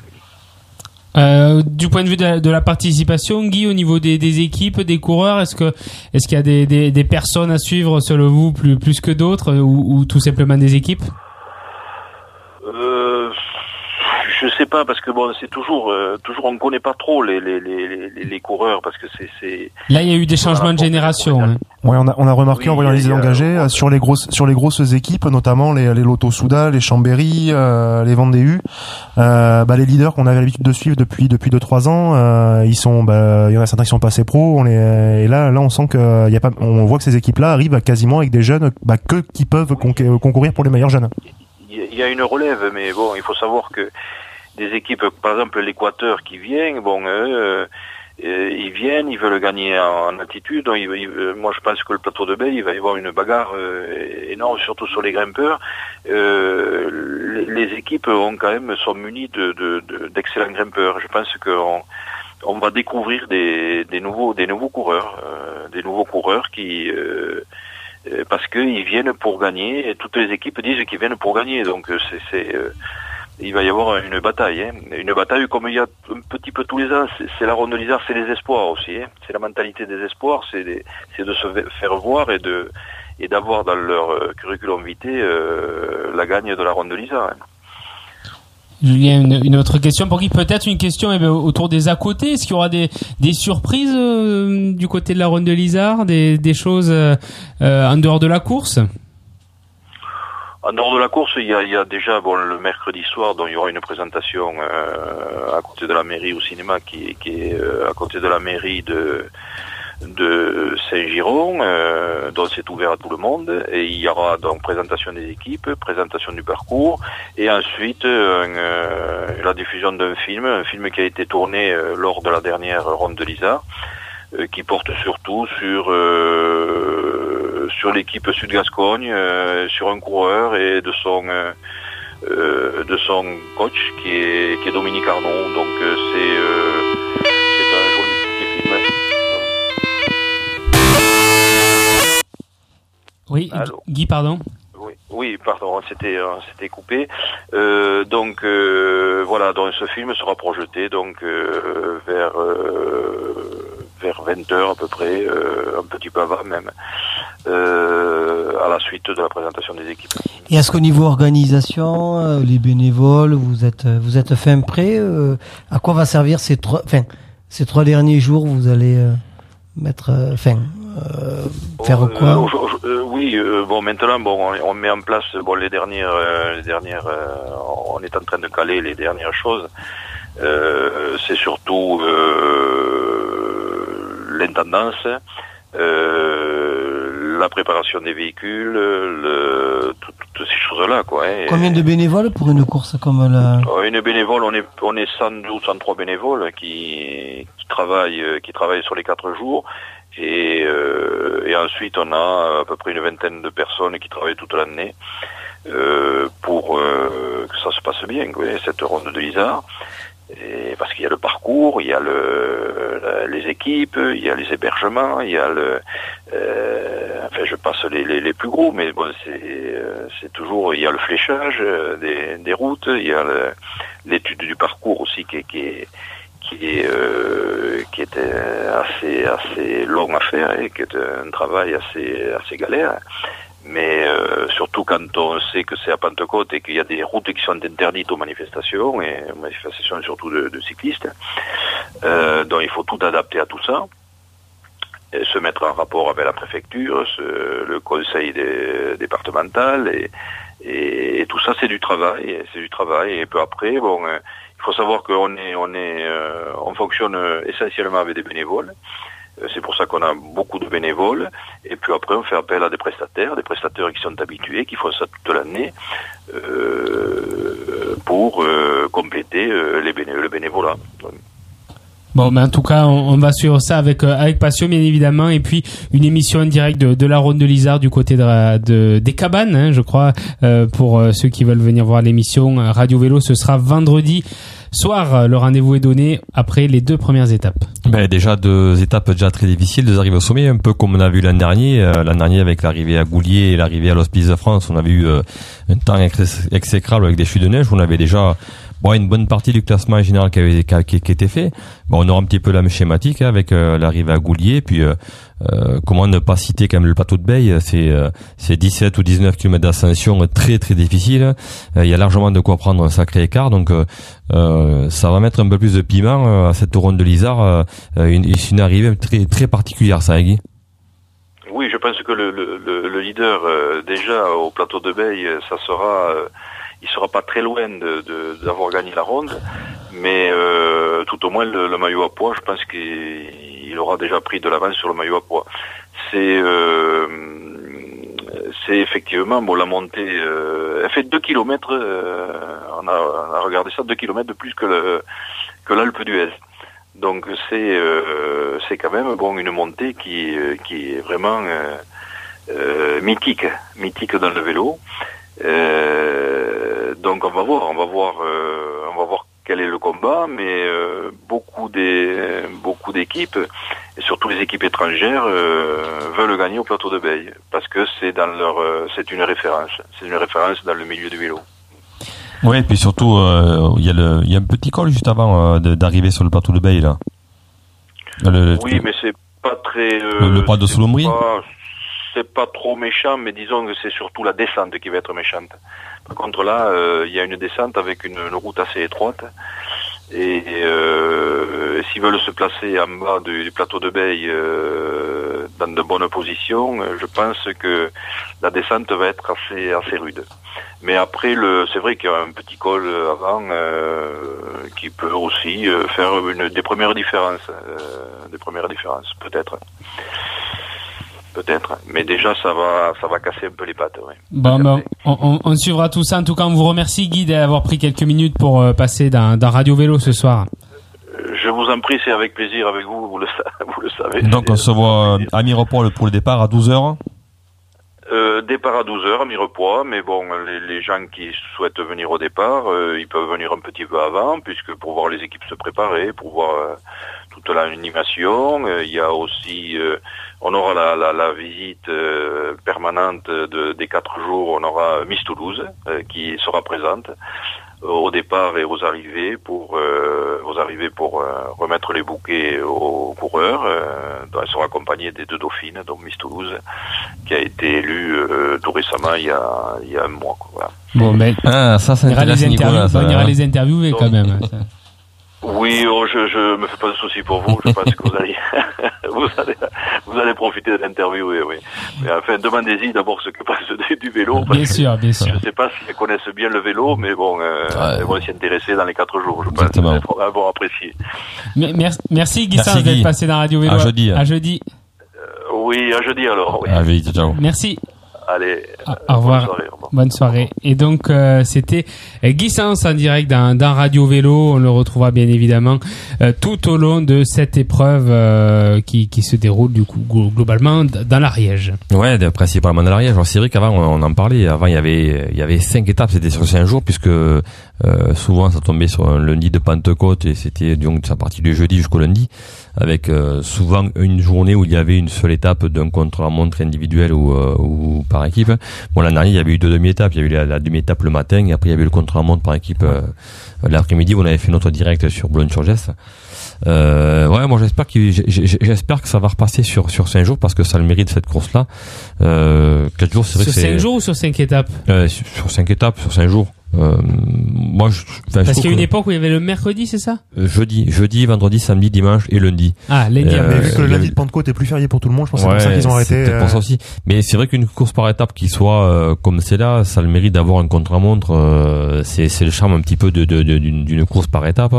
Du point de vue de la participation, Guy, au niveau des équipes, des coureurs, est-ce qu'il y a des personnes à suivre selon vous plus que d'autres, ou tout simplement des équipes? Je sais pas, parce que c'est toujours on connaît pas trop les coureurs, parce que c'est. Là, il y a eu des changements de génération. Hein. Ouais, on a remarqué en voyant les engagés sur les grosses équipes, notamment les Lotto Souda, les Chambéry, les Vendée-U, les leaders qu'on avait l'habitude de suivre depuis 2-3 ans, il y en a certains qui sont passés pro, et là on sent que on voit que ces équipes-là arrivent quasiment avec des jeunes qui peuvent concourir pour les meilleurs jeunes. Il y a une relève, mais bon, il faut savoir que des équipes, par exemple l'Équateur qui vient, ils viennent, ils veulent gagner en altitude. Donc moi je pense que le plateau de Beille, il va y avoir une bagarre énorme, surtout sur les grimpeurs. Les équipes sont munies d'excellents grimpeurs. Je pense qu'on va découvrir des nouveaux coureurs qui parce qu'ils viennent pour gagner, et toutes les équipes disent qu'ils viennent pour gagner. Donc il va y avoir une bataille, hein. Une bataille comme il y a un petit peu tous les ans. C'est la Ronde de l'Isard, c'est les espoirs aussi, hein. C'est la mentalité des espoirs, c'est de se faire voir et d'avoir dans leur curriculum vitae la gagne de la Ronde de l'Isard, hein. Julien, une autre question pour Guy, peut-être une question autour des à côté. Est-ce qu'il y aura des surprises du côté de la Ronde de l'Isard, des choses en dehors de la course? En dehors de la course, il y a déjà le mercredi soir, dont il y aura une présentation à côté de la mairie au cinéma, qui est à côté de la mairie de Saint-Giron, dont c'est ouvert à tout le monde, et il y aura donc présentation des équipes, présentation du parcours, et ensuite la diffusion d'un film qui a été tourné lors de la dernière Ronde de l'Isard, qui porte surtout sur l'équipe Sud-Gascogne, sur un coureur et de son coach qui est Dominique Arnon. Donc c'est un joli petit film. Oui, Guy, pardon. Oui, pardon, c'était coupé. Donc ce film sera projeté vers vers 20h à peu près, un petit peu avant même, à la suite de la présentation des équipes. Et est-ce qu'au niveau organisation, les bénévoles, vous êtes fin prêt à quoi va servir ces trois derniers jours? Vous allez faire quoi? Oui, maintenant, on met en place, les dernières, on est en train de caler les dernières choses. C'est surtout l'intendance, la préparation des véhicules, toutes ces choses-là, quoi. Hein. Combien de bénévoles pour une course comme la... Une bénévole, on est 102 ou 103 bénévoles qui travaillent sur les 4 jours. Et ensuite, on a à peu près une vingtaine de personnes qui travaillent toute l'année pour que ça se passe bien, quoi, cette ronde de l'Isard. Et parce qu'il y a le parcours, il y a les équipes, il y a les hébergements, il y a je passe les plus gros, mais bon, c'est toujours, il y a le fléchage des routes, il y a l'étude du parcours aussi qui était assez long à faire et qui est un travail assez galère. Mais surtout quand on sait que c'est à Pentecôte et qu'il y a des routes qui sont interdites aux manifestations surtout de cyclistes, donc il faut tout adapter à tout ça, et se mettre en rapport avec la préfecture, le conseil départemental, et tout ça c'est du travail. Et peu après, il faut savoir on fonctionne essentiellement avec des bénévoles. C'est pour ça qu'on a beaucoup de bénévoles. Et puis après, on fait appel à des prestataires qui sont habitués, qui font ça toute l'année, pour compléter le bénévolat. Bon, mais en tout cas, on va suivre ça avec passion, bien évidemment. Et puis, une émission en direct de la Ronde de l'Isard du côté des cabanes, hein, je crois, pour ceux qui veulent venir voir l'émission Radio Vélo. Ce sera vendredi soir. Le rendez-vous est donné après les 2 premières étapes. Déjà 2 étapes déjà très difficiles, 2 arrivées au sommet, un peu comme on a vu l'an dernier. L'an dernier avec l'arrivée à Goulier et l'arrivée à l'Hospice de France, on avait eu un temps exécrable avec des chutes de neige. On avait déjà une bonne partie du classement général qui était fait. On aura un petit peu la même schématique avec l'arrivée à Goulier. Puis comment ne pas citer quand même le plateau de Beille, c'est 17 ou 19 km d'ascension très très difficile. Il y a largement de quoi prendre un sacré écart. Donc ça va mettre un peu plus de piment à cette ronde de l'Isard. Une arrivée très très particulière, ça, Guy. Oui, je pense que le leader déjà au plateau de Beille, ça sera il sera pas très loin d'avoir gagné la ronde, mais tout au moins le maillot à pois, je pense qu'il aura déjà pris de l'avance sur le maillot à pois. C'est effectivement la montée. Elle fait 2 kilomètres. On a regardé ça, 2 kilomètres de plus que l'Alpe d'Huez. Donc c'est quand même une montée qui est vraiment mythique dans le vélo. Donc on va voir quel est le combat, mais beaucoup d'équipes et surtout les équipes étrangères veulent gagner au plateau de Beille parce que c'est une référence dans le milieu du vélo. Ouais, et puis surtout il y a un petit col juste avant d'arriver sur le plateau de Beille là. Oui, mais c'est pas très le pas de Soulomberie. C'est pas trop méchant, mais disons que c'est surtout la descente qui va être méchante. Par contre là, il y a une descente avec une route assez étroite, et s'ils veulent se placer en bas du plateau de Beille dans de bonnes positions, je pense que la descente va être assez rude. Mais après, c'est vrai qu'il y a un petit col avant qui peut aussi faire des premières différences, peut-être. Mais déjà ça va casser un peu les pattes. Ouais. On suivra tout ça. En tout cas, on vous remercie, Guy, d'avoir pris quelques minutes pour passer dans Radio Vélo ce soir. Je vous en prie, c'est avec plaisir avec vous, vous le savez. Donc on se voit à Mirepoix pour le départ à 12h. Départ à 12h à Mirepoix, mais les gens qui souhaitent venir au départ, ils peuvent venir un petit peu avant, puisque pour voir les équipes se préparer, pour voir toute l'animation, il y a aussi on aura la visite permanente des 4 jours, on aura Miss Toulouse qui sera présente au départ et aux arrivées pour vos arrivées pour remettre les bouquets aux coureurs. Elles sont accompagnées des 2 dauphines, donc Miss Toulouse, qui a été élue tout récemment, il y a un mois. Quoi, voilà. Bon, mais ça on ira les interviewer quand même. Oui, je me fais pas de soucis pour vous. Je pense que vous allez profiter de l'interview, oui. Mais enfin, demandez-y d'abord ce que pense du vélo. Bien sûr. Je sais pas si elles connaissent bien le vélo, mais bon, elles vont s'y intéresser dans les 4 jours. Je pense qu'elles vont apprécier. Merci Guissens d'être passé dans Radio Vélo. À jeudi. Oui, à jeudi alors. Oui. À jeudi, ciao. Merci. Allez, au revoir. Bonne soirée. Et donc c'était Guissens en direct dans Radio Vélo. On le retrouvera bien évidemment tout au long de cette épreuve qui se déroule du coup globalement dans l'Ariège. Ouais, principalement dans l'Ariège. Alors c'est vrai qu'avant on en parlait. Avant il y avait 5 étapes. C'était sur 5 jours puisque souvent ça tombait sur un lundi de Pentecôte et c'était donc à partir du jeudi jusqu'au lundi, avec souvent une journée où il y avait une seule étape d'un contre-la-montre individuel ou par équipe. Bon, l'année dernière, il y avait eu 2 demi-étapes. Il y a eu la demi-étape le matin et après il y avait eu le contre-la-montre par équipe l'après-midi. On avait fait notre direct sur Boulogne-sur-Gesse. Moi j'espère que ça va repasser sur 5 jours parce que ça a le mérite cette course-là. 4 jours, c'est vrai sur que c'est... 5 jours ou sur 5 étapes? Sur 5 étapes, sur 5 jours. Parce qu'il y a une époque où il y avait le mercredi, c'est ça? Jeudi, vendredi, samedi, dimanche et lundi. Ah, lundi. Mais vu que le lundi de Pentecôte est plus férié pour tout le monde, je pense que c'est pour ça qu'ils ont arrêté. C'est pour ça aussi. Mais c'est vrai qu'une course par étape qui soit comme c'est là, ça a le mérite d'avoir un contre-la-montre. C'est le charme un petit peu d'une course par étape.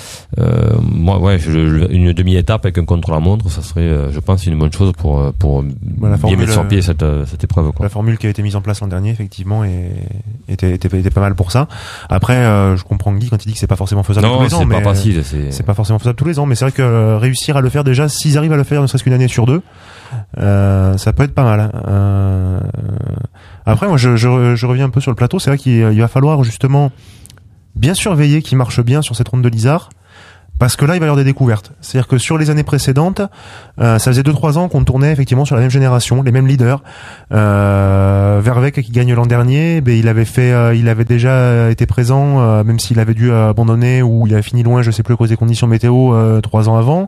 Une demi-étape avec un contre-la-montre, ça serait, je pense, une bonne chose pour bien mettre sur pied cette épreuve. Quoi. La formule qui a été mise en place l'an dernier, effectivement, était pas mal pour ça. Après, je comprends Guy quand il dit que c'est pas forcément faisable tous les ans. Non, c'est pas facile. C'est pas forcément faisable tous les ans, mais c'est vrai que réussir à le faire déjà, s'ils arrivent à le faire ne serait-ce qu'une année sur 2, ça peut être pas mal. Après, moi, je reviens un peu sur le plateau. C'est vrai qu'il va falloir justement bien surveiller qu'il marche bien sur cette ronde de l'Isard. Parce que là, il va y avoir des découvertes. C'est-à-dire que sur les années précédentes, ça faisait 2-3 ans qu'on tournait effectivement sur la même génération, les mêmes leaders. Verweyck qui gagne l'an dernier, il avait déjà été présent, même s'il avait dû abandonner ou il avait fini loin, je sais plus à cause des conditions météo, 3 ans avant.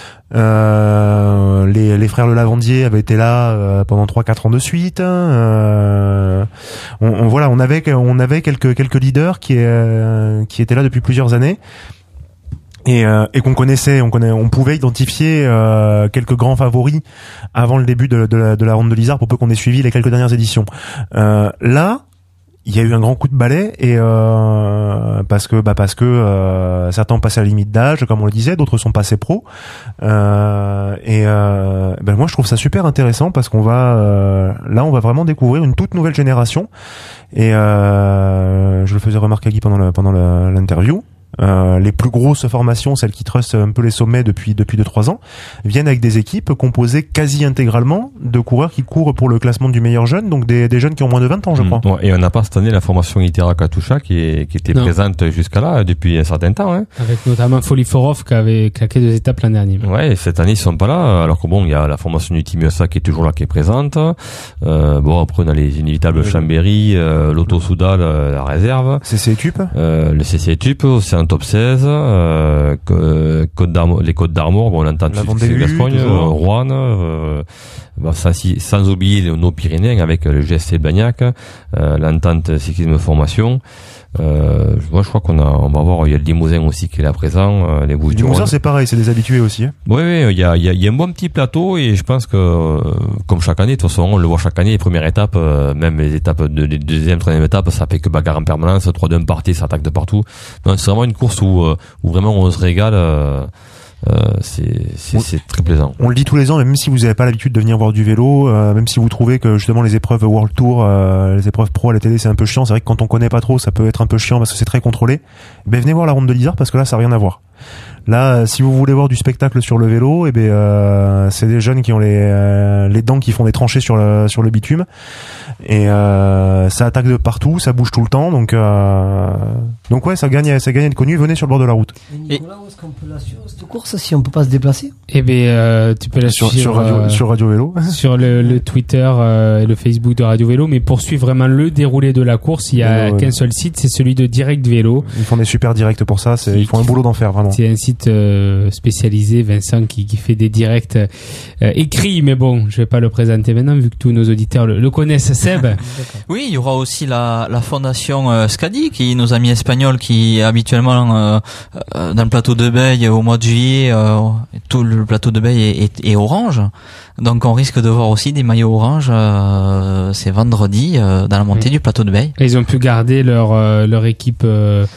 Les frères Le Lavandier avaient été là pendant 3-4 ans de suite. On avait quelques leaders qui étaient là depuis plusieurs années. Et qu'on connaissait, on pouvait identifier quelques grands favoris avant le début de la ronde de l'Isard pour peu qu'on ait suivi les quelques dernières éditions. Là, il y a eu un grand coup de balai et parce que certains ont passé la limite d'âge, comme on le disait, d'autres sont passés pro. Moi je trouve ça super intéressant parce qu'on va on va vraiment découvrir une toute nouvelle génération. Et je le faisais remarquer à Guy pendant l'interview. Les plus grosses formations, celles qui trustent un peu les sommets depuis 2-3 ans, viennent avec des équipes composées quasi intégralement de coureurs qui courent pour le classement du meilleur jeune, donc des jeunes qui ont moins de 20 ans, je crois. Ouais, et on n'a pas cette année la formation Itera Katusha qui était présente jusqu'à là depuis un certain temps. Hein. Avec notamment Foliforov qui avait claqué 2 étapes l'an dernier. Ouais, et cette année ils sont pas là, alors que il y a la formation du Team USA qui est toujours là, qui est présente. Après on a les inévitables Chambéry, Lotto Soudal, la réserve. CC Etup. Le CC Etup, c'est un top 16, les Côtes d'Armor, on entend tout de suite Gascogne, Rouen, sans oublier nos Pyrénéens avec le GSC Bagnac, l'entente cyclisme formation. Moi je crois qu'on va voir, il y a le Limousin aussi qui est là présent, les Bouches du Rhône. Limousin c'est pareil, c'est des habitués aussi. Hein. Oui, il y a un bon petit plateau et je pense que comme chaque année, de toute façon on le voit chaque année, les premières étapes, même les étapes de deuxième, troisième étape, ça fait que bagarre en permanence, 3-2 parties, ça attaque de partout. Donc c'est vraiment une course où vraiment on se régale. C'est très plaisant. On le dit tous les ans, même si vous n'avez pas l'habitude de venir voir du vélo, même si vous trouvez que justement les épreuves World Tour, les épreuves pro à la télé c'est un peu chiant, c'est vrai que quand on connaît pas trop ça peut être un peu chiant parce que c'est très contrôlé, venez voir la ronde de l'Isard parce que là ça n'a rien à voir. Là, si vous voulez voir du spectacle sur le vélo, c'est des jeunes qui ont les dents qui font des tranchées sur le bitume, et ça attaque de partout, ça bouge tout le temps, donc ouais, ça gagne à être connu. Venez sur le bord de la route. Et Nicolas, où est-ce qu'on peut la suivre cette course si on peut pas se déplacer? Tu peux la suivre sur Radio Vélo, sur le Twitter et le Facebook de Radio Vélo, mais pour suivre vraiment le déroulé de la course, il y a qu'un seul site, c'est celui de Direct Vélo. Ils font des super directs pour ça, ils font un boulot d'enfer, vraiment. C'est un site spécialisé, Vincent, qui fait des directs écrits, mais bon, je vais pas le présenter maintenant vu que tous nos auditeurs le connaissent. Seb. Oui, il y aura aussi la fondation Scadi, qui est nos amis espagnols qui habituellement dans le plateau de Beille au mois de juillet, tout le plateau de Beille est orange. Donc on risque de voir aussi des maillots orange c'est vendredi dans la montée du plateau de Beille. Ils ont pu garder leur équipe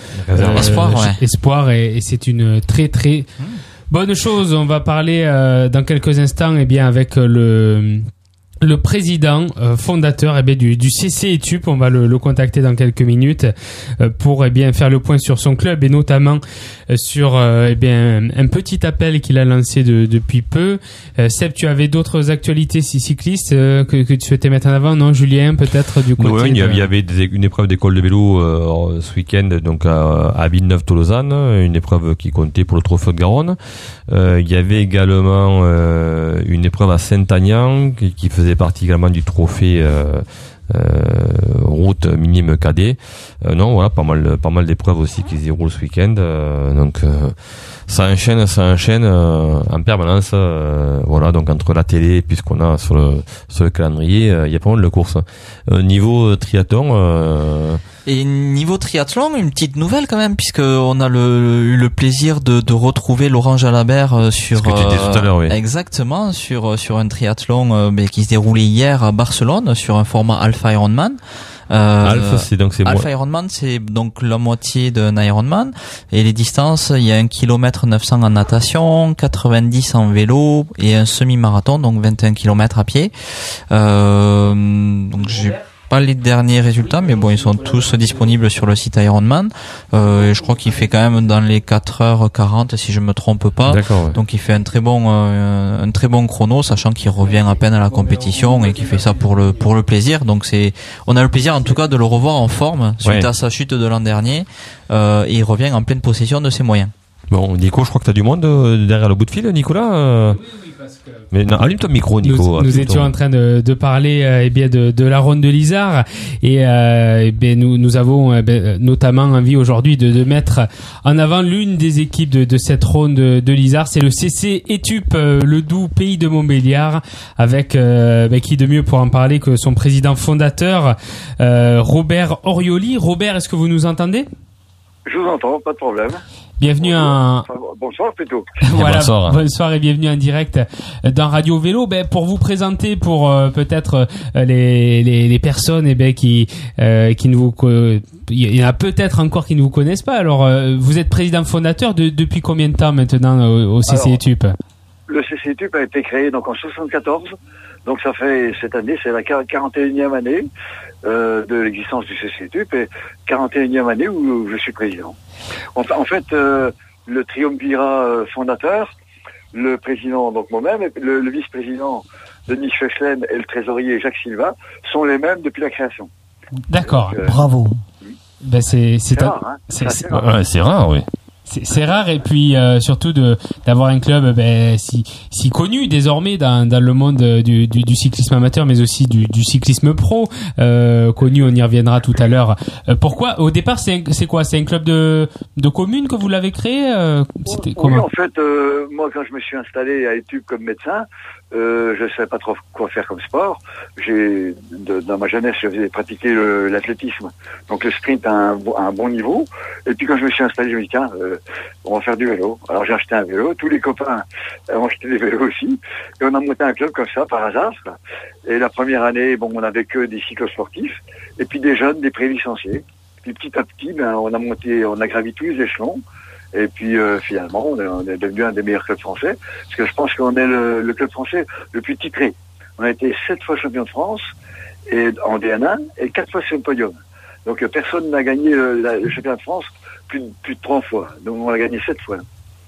Espoir et c'est une très très bonne chose. On va parler dans quelques instants avec le président fondateur du CC Etup. On va le contacter dans quelques minutes pour faire le point sur son club et notamment sur un petit appel qu'il a lancé depuis peu. Seb, tu avais d'autres actualités cyclistes que tu souhaitais mettre en avant, non Julien, peut-être du côté? Oui, il y avait une épreuve d'école de vélo ce week-end donc à Villeneuve-Tolosane, une épreuve qui comptait pour le Trophée de Garonne. Il y avait également une épreuve à Saint-Agnan qui faisait partie également du trophée route minime cadet. Non, voilà, pas mal d'épreuves aussi qui se déroulent ce week-end. Donc ça enchaîne en permanence. Voilà, donc entre la télé, puisqu'on a sur le calendrier, il y a pas mal de courses. Niveau triathlon. Et niveau triathlon, une petite nouvelle quand même, puisque on a eu le plaisir de retrouver Laurent Jalabert sur. Ce que tu disais tout à l'heure, oui. Exactement, sur un triathlon qui se déroulait hier à Barcelone sur un format Alpha Ironman. Alpha Ironman, c'est donc la moitié d'un Ironman, et les distances, il y a 1 km 900 en natation, 90 en vélo et un semi-marathon, donc 21 km à pied. Donc j'ai pas les derniers résultats, mais bon, ils sont tous disponibles sur le site Ironman. Et je crois qu'il fait quand même dans les 4h40 si je me trompe pas. D'accord, ouais. Donc il fait un très bon chrono, sachant qu'il revient à peine à la compétition et qu'il fait ça pour le plaisir. Donc on a le plaisir en tout cas de le revoir en forme suite à sa chute de l'an dernier, et il revient en pleine possession de ses moyens. Bon, Nico, je crois que tu as du monde derrière le bout de fil, Nicolas. Oui, parce que... Mais non, allume ton micro, Nico. Nous étions en train de parler de la ronde de l'Isard et nous avons notamment envie aujourd'hui de mettre en avant l'une des équipes de cette ronde de l'Isard, c'est le CC Etup, le doux pays de Montbéliard, avec qui de mieux pour en parler que son président fondateur Robert Orioli. Robert, est-ce que vous nous entendez? Je vous entends, pas de problème. Bienvenue bonsoir plutôt. Voilà, bonsoir et bienvenue en direct dans Radio Vélo. Pour vous présenter, pour peut-être les personnes qui ne vous il y en a peut-être encore qui ne vous connaissent pas. Alors vous êtes président fondateur depuis combien de temps maintenant au CC Etup? Le CC Etup a été créé donc en 74. Donc ça fait cette année, c'est la 41e année de l'existence du CC Etup et 41e année où je suis président. En fait, le triumvirat fondateur, le président, donc moi-même, et le vice-président Denis Fechlen et le trésorier Jacques Silva sont les mêmes depuis la création. D'accord. Donc, bravo. C'est rare, hein. C'est rare, oui. C'est rare, et puis surtout d'avoir un club si connu désormais dans le monde du cyclisme amateur, mais aussi du cyclisme pro, connu, on y reviendra tout à l'heure. Pourquoi au départ c'est quoi? C'est un club de communes que vous l'avez créé? C'était comment? Oui, en fait, moi quand je me suis installé à Etup comme médecin, je savais pas trop quoi faire comme sport. Dans ma jeunesse, je faisais pratiquer l'athlétisme, donc le sprint à un bon niveau. Et puis quand je me suis installé, je me dis tiens, on va faire du vélo. Alors j'ai acheté un vélo, tous les copains ont acheté des vélos aussi, et on a monté un club comme ça par hasard. Et la première année, on n'avait que des cyclosportifs, et puis des jeunes, des pré-licenciés. Puis petit à petit, on a gravi tous les échelons. Et puis finalement, on est devenu un des meilleurs clubs français, parce que je pense qu'on est le club français le plus titré. On a été 7 fois champion de France et en D1 et 4 fois sur le podium. Donc personne n'a gagné le championnat de France plus de 3 fois. Donc on l'a gagné 7 fois.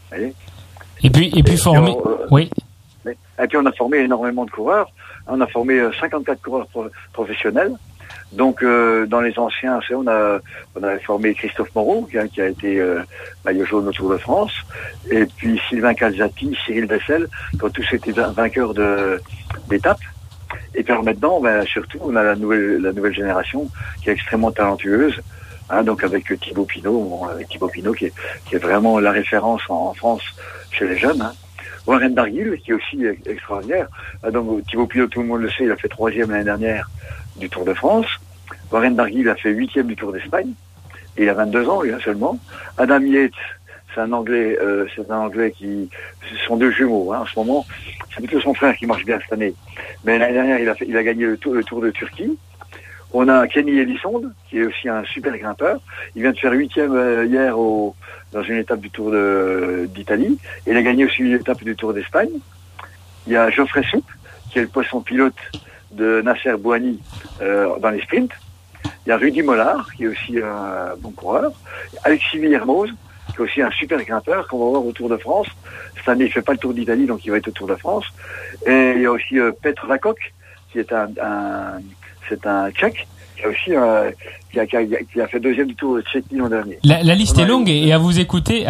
voyez. Et puis formé. Oui. Et puis on a formé énormément de coureurs. On a formé 54 coureurs professionnels. Donc dans les anciens, on a formé Christophe Moreau, qui a été maillot jaune au Tour de France, et puis Sylvain Calzati, Cyril Dessel, qui ont tous été vainqueurs d'étapes. Et puis alors maintenant, surtout, on a la nouvelle génération qui est extrêmement talentueuse. Donc avec Thibaut Pinot, qui est vraiment la référence en France chez les jeunes. Warren Barguil, qui est aussi extraordinaire. Donc Thibaut Pinot, tout le monde le sait, il a fait 3e l'année dernière du Tour de France. Warren Barguil a fait 8e du Tour d'Espagne. Et il a 22 ans, lui, seulement. Adam Yates, c'est un Anglais qui, ce sont deux jumeaux, en ce moment. C'est plutôt son frère qui marche bien cette année. Mais l'année dernière, il a gagné le tour de Turquie. On a Kenny Elissonde, qui est aussi un super grimpeur. Il vient de faire 8e hier dans une étape du Tour d'Italie. Et il a gagné aussi une étape du Tour d'Espagne. Il y a Geoffrey Soupe, qui est le poisson pilote de Nasser Bouhanni dans les sprints. Il y a Rudy Mollard, qui est aussi un bon coureur. Alexis Villermoz, qui est aussi un super grimpeur qu'on va voir au Tour de France. Cette année, il fait pas le Tour d'Italie, donc il va être au Tour de France. Et il y a aussi Petr Lacock, qui est c'est un Tchèque, qui a aussi qui a fait 2e du Tour de Tchéquie l'an dernier. La liste est longue et à vous écouter,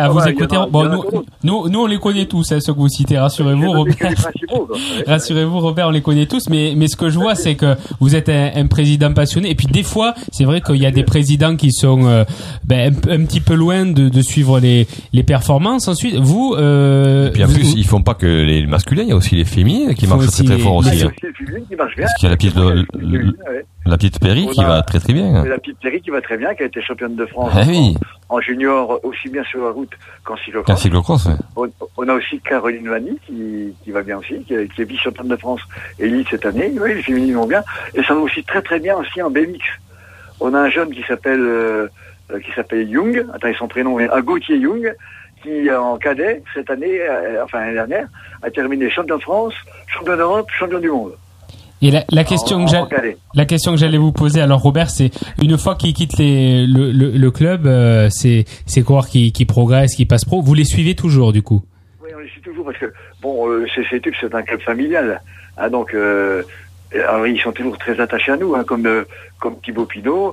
nous on les connaît tous, ceux que vous citez. Rassurez-vous, Robert. Rassurez-vous, Robert, on les connaît tous. Mais ce que je vois, c'est que vous êtes un président passionné. Et puis des fois, c'est vrai qu'il y a des présidents qui sont un petit peu loin de suivre les performances. Ensuite, vous. Et puis en plus, ils font pas que les masculins, il y a aussi les féminines qui marchent très fort aussi. Il y a aussi les féminines qui marchent bien. Parce qu'il y a la petite Perry qui va très très bien. La petite Perry qui va très bien, qui a été championne de France en junior, aussi bien sur la route qu'en cyclocross. On a aussi Caroline Vanni qui va bien aussi, qui est vice-championne de France élite cette année. Oui, les féminines vont bien. Et ça va aussi très très bien aussi en BMX. On a un jeune qui s'appelle Young, attendez son prénom, Gauthier Young, qui en cadet cette année, l'année dernière, a terminé champion de France, champion d'Europe, champion du monde. Et la question que j'allais vous poser, alors Robert, c'est une fois qu'ils quittent le club, ces coureurs qui progressent, qui passent pro, vous les suivez toujours du coup? Oui, on les suit toujours parce que CCTUB c'est un club familial, donc alors ils sont toujours très attachés à nous, comme Thibaut Pinot,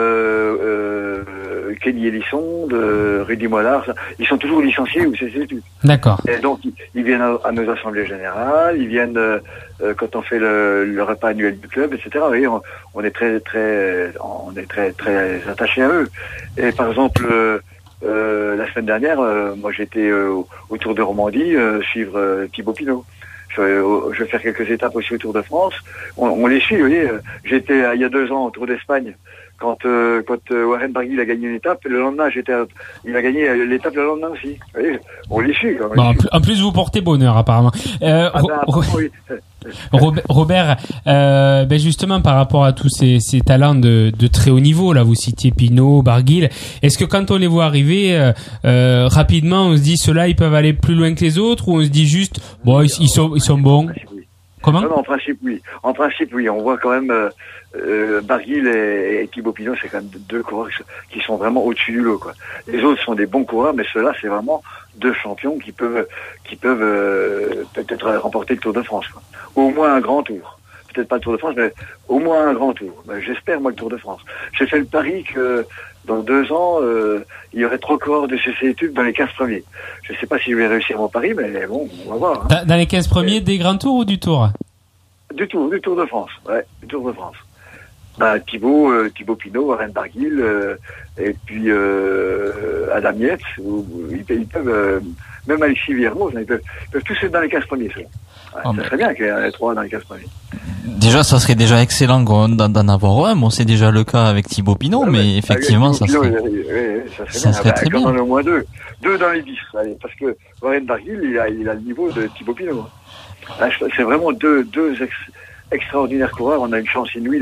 Kenny Elissonde, Rudy Mollard, ils sont toujours licenciés au CCTUB. D'accord. Et donc ils viennent à nos assemblées générales, ils viennent quand on fait le repas annuel du club, etc. Oui, on est très attachés à eux. Et par exemple la semaine dernière, moi j'étais au Tour de Romandie suivre Thibaut Pinot. Je vais faire quelques étapes aussi au Tour de France. On les suit, vous voyez. J'étais il y a 2 ans au Tour d'Espagne quand Warren Barguil a gagné une étape. Le lendemain, il a gagné l'étape le lendemain aussi. Vous voyez, on les suit. En plus, vous portez bonheur apparemment. Oui. Robert, justement par rapport à tous ces talents de très haut niveau, là vous citiez Pinot, Barguil, est-ce que quand on les voit arriver rapidement, on se dit ceux-là ils peuvent aller plus loin que les autres, ou on se dit juste ils sont bons? Comment? Non, en principe oui. On voit quand même Barguil et Thibaut Pinot, c'est quand même 2 coureurs qui sont vraiment au-dessus du lot, quoi. Les autres sont des bons coureurs, mais ceux-là c'est vraiment 2 champions qui peuvent peut-être remporter le Tour de France, quoi. Au moins un grand tour. Peut-être pas le Tour de France, mais au moins un grand tour. J'espère, moi, le Tour de France. J'ai fait le pari que dans 2 ans, il y aurait 3 coureurs de CCTUB dans les 15 premiers. Je sais pas si je vais réussir mon pari, mais bon, on va voir. Dans les 15 premiers des grands tours ou du Tour? Du Tour de France. Ouais, du Tour de France. Thibaut Pinot, Warren Barguil, et puis Adam Yates, ils peuvent, même Alexis Villermoz, ils peuvent tous être dans les 15 premiers. Ça serait bien qu'il y en ait 3 dans les 15 premiers. Déjà, ça serait déjà excellent d'en avoir un. Bon, c'est déjà le cas avec Thibaut Pinot, mais effectivement, ça serait très bien. On en a au moins 2 dans les 10, parce que Warren Barguil, il a le niveau de Thibaut Pinot. Là, c'est vraiment deux extraordinaires coureurs. On a une chance inouïe d'avoir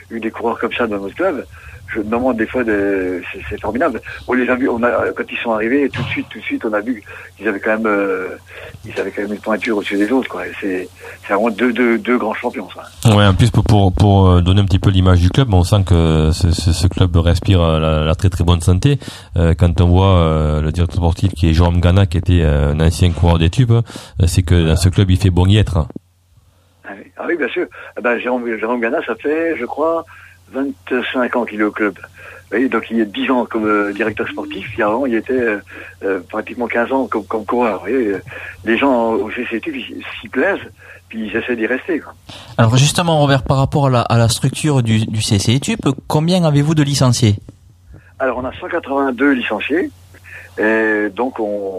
eu des coureurs comme ça dans notre club. Je me demande des fois, c'est formidable. On les a vus, quand ils sont arrivés, tout de suite, on a vu qu'ils avaient quand même une pointure au-dessus des autres, quoi. C'est vraiment deux grands champions, ça. Ouais, en plus pour donner un petit peu l'image du club, on sent que ce club respire la très très bonne santé. Quand on voit le directeur sportif qui est Jérôme Gana, qui était un ancien coureur des tubes, c'est que dans ce club il fait bon y être. Ah oui, bien sûr. Jérôme Gana, ça fait, je crois, 25 ans qu'il est au club. Oui, donc il y a 10 ans comme directeur sportif. Et avant, il était pratiquement 15 ans comme coureur. Oui, les gens au CCTUB s'y plaisent, puis ils essaient d'y rester, quoi. Alors justement, Robert, par rapport à la structure du CCTUB, combien avez-vous de licenciés? Alors on a 182 licenciés. Et donc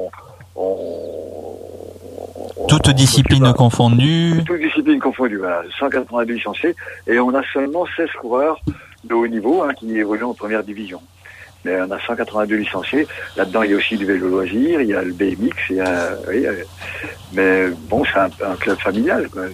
toutes disciplines confondues. Toutes disciplines confondues, voilà. 182 licenciés. Et on a seulement 16 coureurs de haut niveau, qui évoluent en première division. Mais on a 182 licenciés. Là-dedans, il y a aussi du vélo loisir, il y a le BMX, mais bon, c'est un club familial, quoi.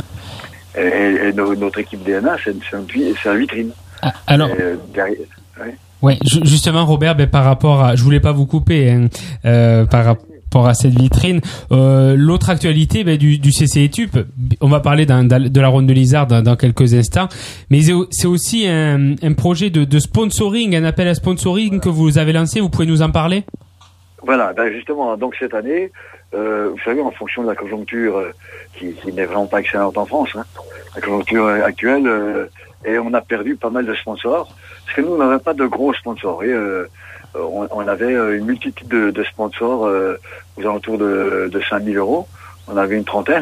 Et notre équipe DNA, c'est la vitrine. Ah, alors. Ouais, justement, Robert, par rapport à, je voulais pas vous couper, par rapport à cette vitrine, l'autre actualité du CCTUB, on va parler de la Ronde de l'Isard dans quelques instants, mais c'est aussi un projet de sponsoring, un appel à sponsoring que vous avez lancé. Vous pouvez nous en parler? Voilà, justement, donc cette année, vous savez, en fonction de la conjoncture qui n'est vraiment pas excellente en France, la conjoncture actuelle, et on a perdu pas mal de sponsors, parce que nous, on n'avait pas de gros sponsors. Et, on avait une multitude de sponsors aux alentours de 5 000 euros. On avait une trentaine.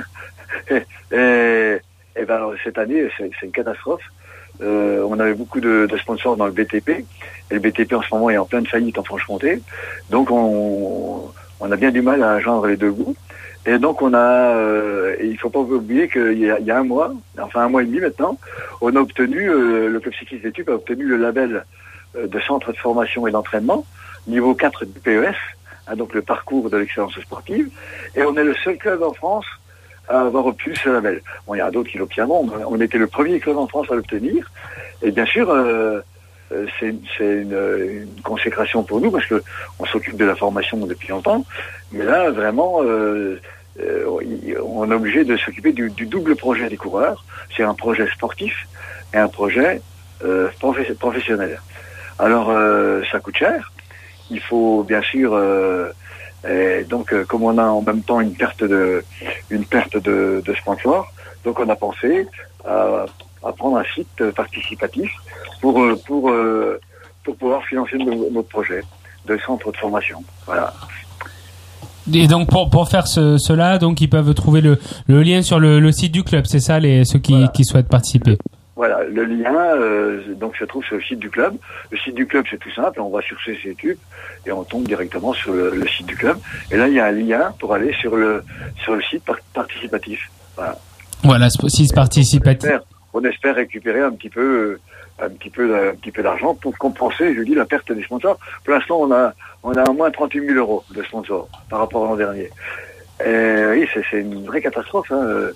Et cette année, c'est une catastrophe. On avait beaucoup de sponsors dans le BTP. Et le BTP, en ce moment, est en pleine faillite en Franche-Comté. Donc, on a bien du mal à joindre les deux bouts. Et donc, et il faut pas oublier qu'il y a un mois et demi maintenant, on a obtenu, le club cycliste des Tubes a obtenu le label de centre de formation et d'entraînement, niveau 4 du PES, donc le parcours de l'excellence sportive. Et on est le seul club en France à avoir obtenu ce label. Bon, il y a d'autres qui l'obtiendront, mais on était le premier club en France à l'obtenir. Et bien sûr, c'est une consécration pour nous, parce que on s'occupe de la formation depuis longtemps. Mais là, vraiment, on est obligé de s'occuper du double projet des coureurs. C'est un projet sportif et un projet professionnel. Alors, ça coûte cher. Il faut bien sûr, donc comme on a en même temps une perte de sponsors, donc on a pensé à prendre un site participatif pour pouvoir financer notre projet de centre de formation. Voilà. Et donc pour faire cela, donc ils peuvent trouver le lien sur le site du club, c'est ça, ceux qui souhaitent participer. Voilà, le lien donc se trouve sur le site du club. Le site du club, c'est tout simple, on va sur CCTUB et on tombe directement sur le site du club. Et là, il y a un lien pour aller sur le site participatif. Voilà, site participatif. On espère récupérer un petit peu d'argent pour compenser, je dis, la perte des sponsors. Pour l'instant, on a au moins 38 000 euros de sponsors par rapport à l'an dernier. Et oui, c'est une vraie catastrophe.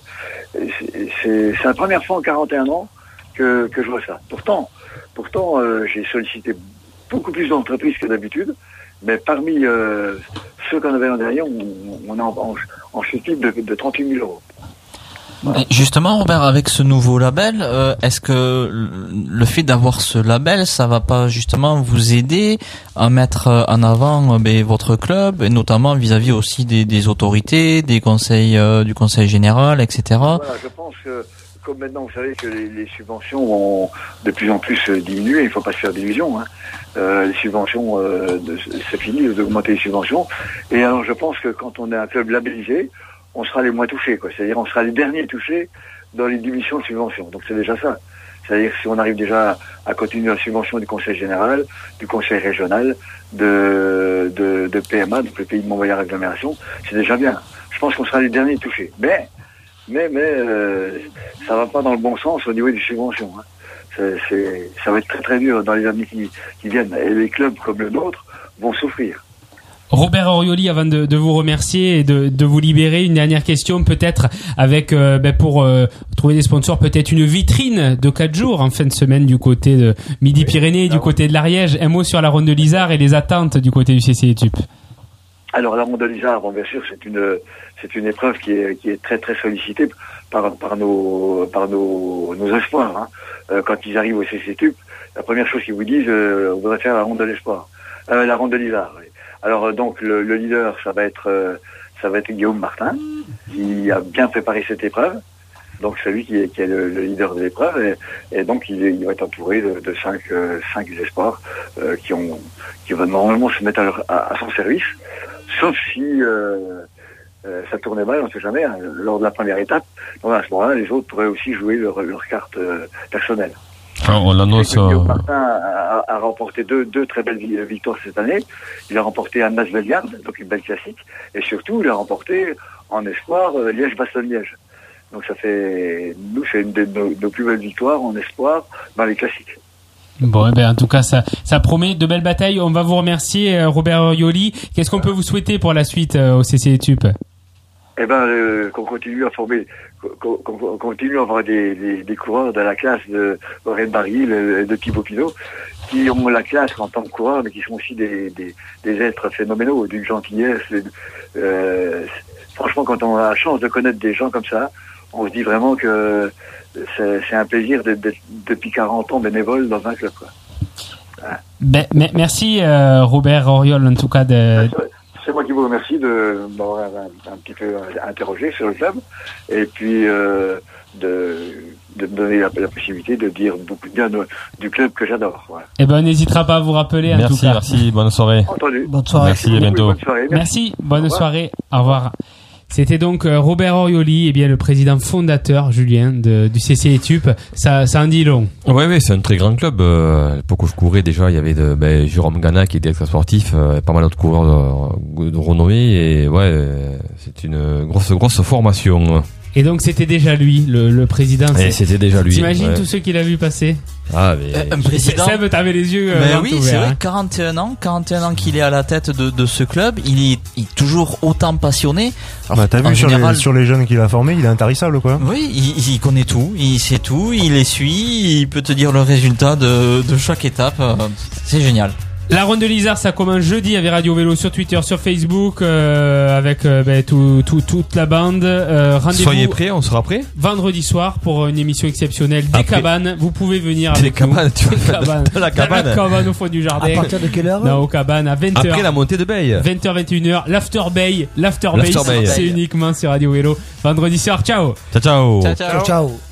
C'est la première fois en 41 ans que je vois ça. Pourtant, j'ai sollicité beaucoup plus d'entreprises que d'habitude, mais parmi ceux qu'on avait l'an dernier, on est en chute de 38 000 euros. Voilà. Justement, Robert, avec ce nouveau label, est-ce que le fait d'avoir ce label, ça va pas justement vous aider à mettre en avant votre club, et notamment vis-à-vis aussi des autorités, des conseils, du conseil général, etc. Voilà, je pense que comme maintenant vous savez que les subventions vont de plus en plus diminuer, il faut pas se faire d'illusions. Les subventions, c'est fini d'augmenter les subventions. Et alors je pense que quand on est un club labellisé, on sera les moins touchés, quoi. C'est-à-dire, on sera les derniers touchés dans les diminutions de subventions. Donc, c'est déjà ça. C'est-à-dire, si on arrive déjà à continuer la subvention du conseil général, du conseil régional, de PMA, donc le pays de Montbéliard Agglomération, c'est déjà bien. Je pense qu'on sera les derniers touchés. Mais, ça va pas dans le bon sens au niveau des subventions, ça va être très très dur dans les années qui viennent. Et les clubs comme le nôtre vont souffrir. Robert Orioli, avant de vous remercier et de vous libérer, une dernière question peut-être avec pour trouver des sponsors, peut-être une vitrine de 4 jours en fin de semaine du côté de Midi-Pyrénées, du côté de l'Ariège. Un mot sur la Ronde de l'Isard et les attentes du côté du CC Etup. Alors la Ronde de l'Isard, bon, bien sûr, c'est une épreuve qui est très très sollicitée par nos espoirs. Hein. Quand ils arrivent au CC Etup, la première chose qu'ils vous disent, on voudrait faire la Ronde de l'Espoir, la Ronde de l'Isard. Oui. Alors donc le leader, ça va être Guillaume Martin, qui a bien préparé cette épreuve. Donc c'est lui qui est le leader de l'épreuve, et donc il va être entouré de 5 espoirs qui vont normalement se mettre à son service, sauf si ça tournait mal, on ne sait jamais, hein, lors de la première étape. Donc à ce moment-là, les autres pourraient aussi jouer leur carte personnelle. On l'annonce. Guillaume Martin a remporté deux très belles victoires cette année. Il a remporté Annemasse Bellegarde, donc une belle classique, et surtout il a remporté en espoir Liège-Bastogne-Liège. Donc ça fait, nous, c'est une de nos plus belles victoires en espoir dans les classiques. Bon, en tout cas, ça promet de belles batailles. On va vous remercier, Robert Orioli. Qu'est-ce qu'on peut vous souhaiter pour la suite au CC Etup? Qu'on continue à former, qu'on continue à avoir des coureurs de la classe de Aurélien Baril et de Thibaut Pinot, qui ont la classe en tant que coureurs, mais qui sont aussi des êtres phénoménaux, d'une gentillesse. Franchement, quand on a la chance de connaître des gens comme ça, on se dit vraiment que c'est un plaisir d'être depuis 40 ans bénévole dans un club, quoi. Voilà. Merci Robert Oriol, en tout cas C'est moi qui vous remercie de m'avoir un petit peu interrogé sur le club, et puis de me donner la possibilité de dire beaucoup de bien du club que j'adore. Voilà. On n'hésitera pas à vous rappeler. En tout cas. Merci, bonne soirée. Entendu. Bonne soirée. Merci, à bientôt. Bonne soirée, merci, bonne soirée, au revoir. C'était donc Robert Orioli, le président fondateur, Julien, du CC Etup. Ça en dit long. Ouais, c'est un très grand club. À l'époque où je courais, déjà, il y avait Jérôme Gana qui était directeur sportif, pas mal d'autres coureurs de renommée, et c'est une grosse formation. Et donc c'était déjà lui, le président. Et c'était déjà lui. T'imagines tous ceux qu'il a vu passer? Ah, mais un président. Seb, t'avais les yeux. Mais oui, c'est vrai. 41 ans qu'il est à la tête de ce club. Il est toujours autant passionné. Alors, t'as vu sur les jeunes qu'il a formés, il est intarissable, quoi. Oui, il connaît tout, il sait tout, il les suit, il peut te dire le résultat de chaque étape. C'est génial. La Ronde de l'Isard, ça commence jeudi avec Radio Vélo sur Twitter, sur Facebook, avec toute la bande. Rendez-vous. Soyez prêts, on sera prêts. Vendredi soir pour une émission exceptionnelle. Des cabanes, vous pouvez venir avec nous. Dans la cabane au fond du jardin. À partir de quelle heure? Non, aux cabanes à 20h. Après la montée de Bay. 20h, 21h. L'After Bay, c'est uniquement sur Radio Vélo. Vendredi soir, ciao. Ciao. Ciao.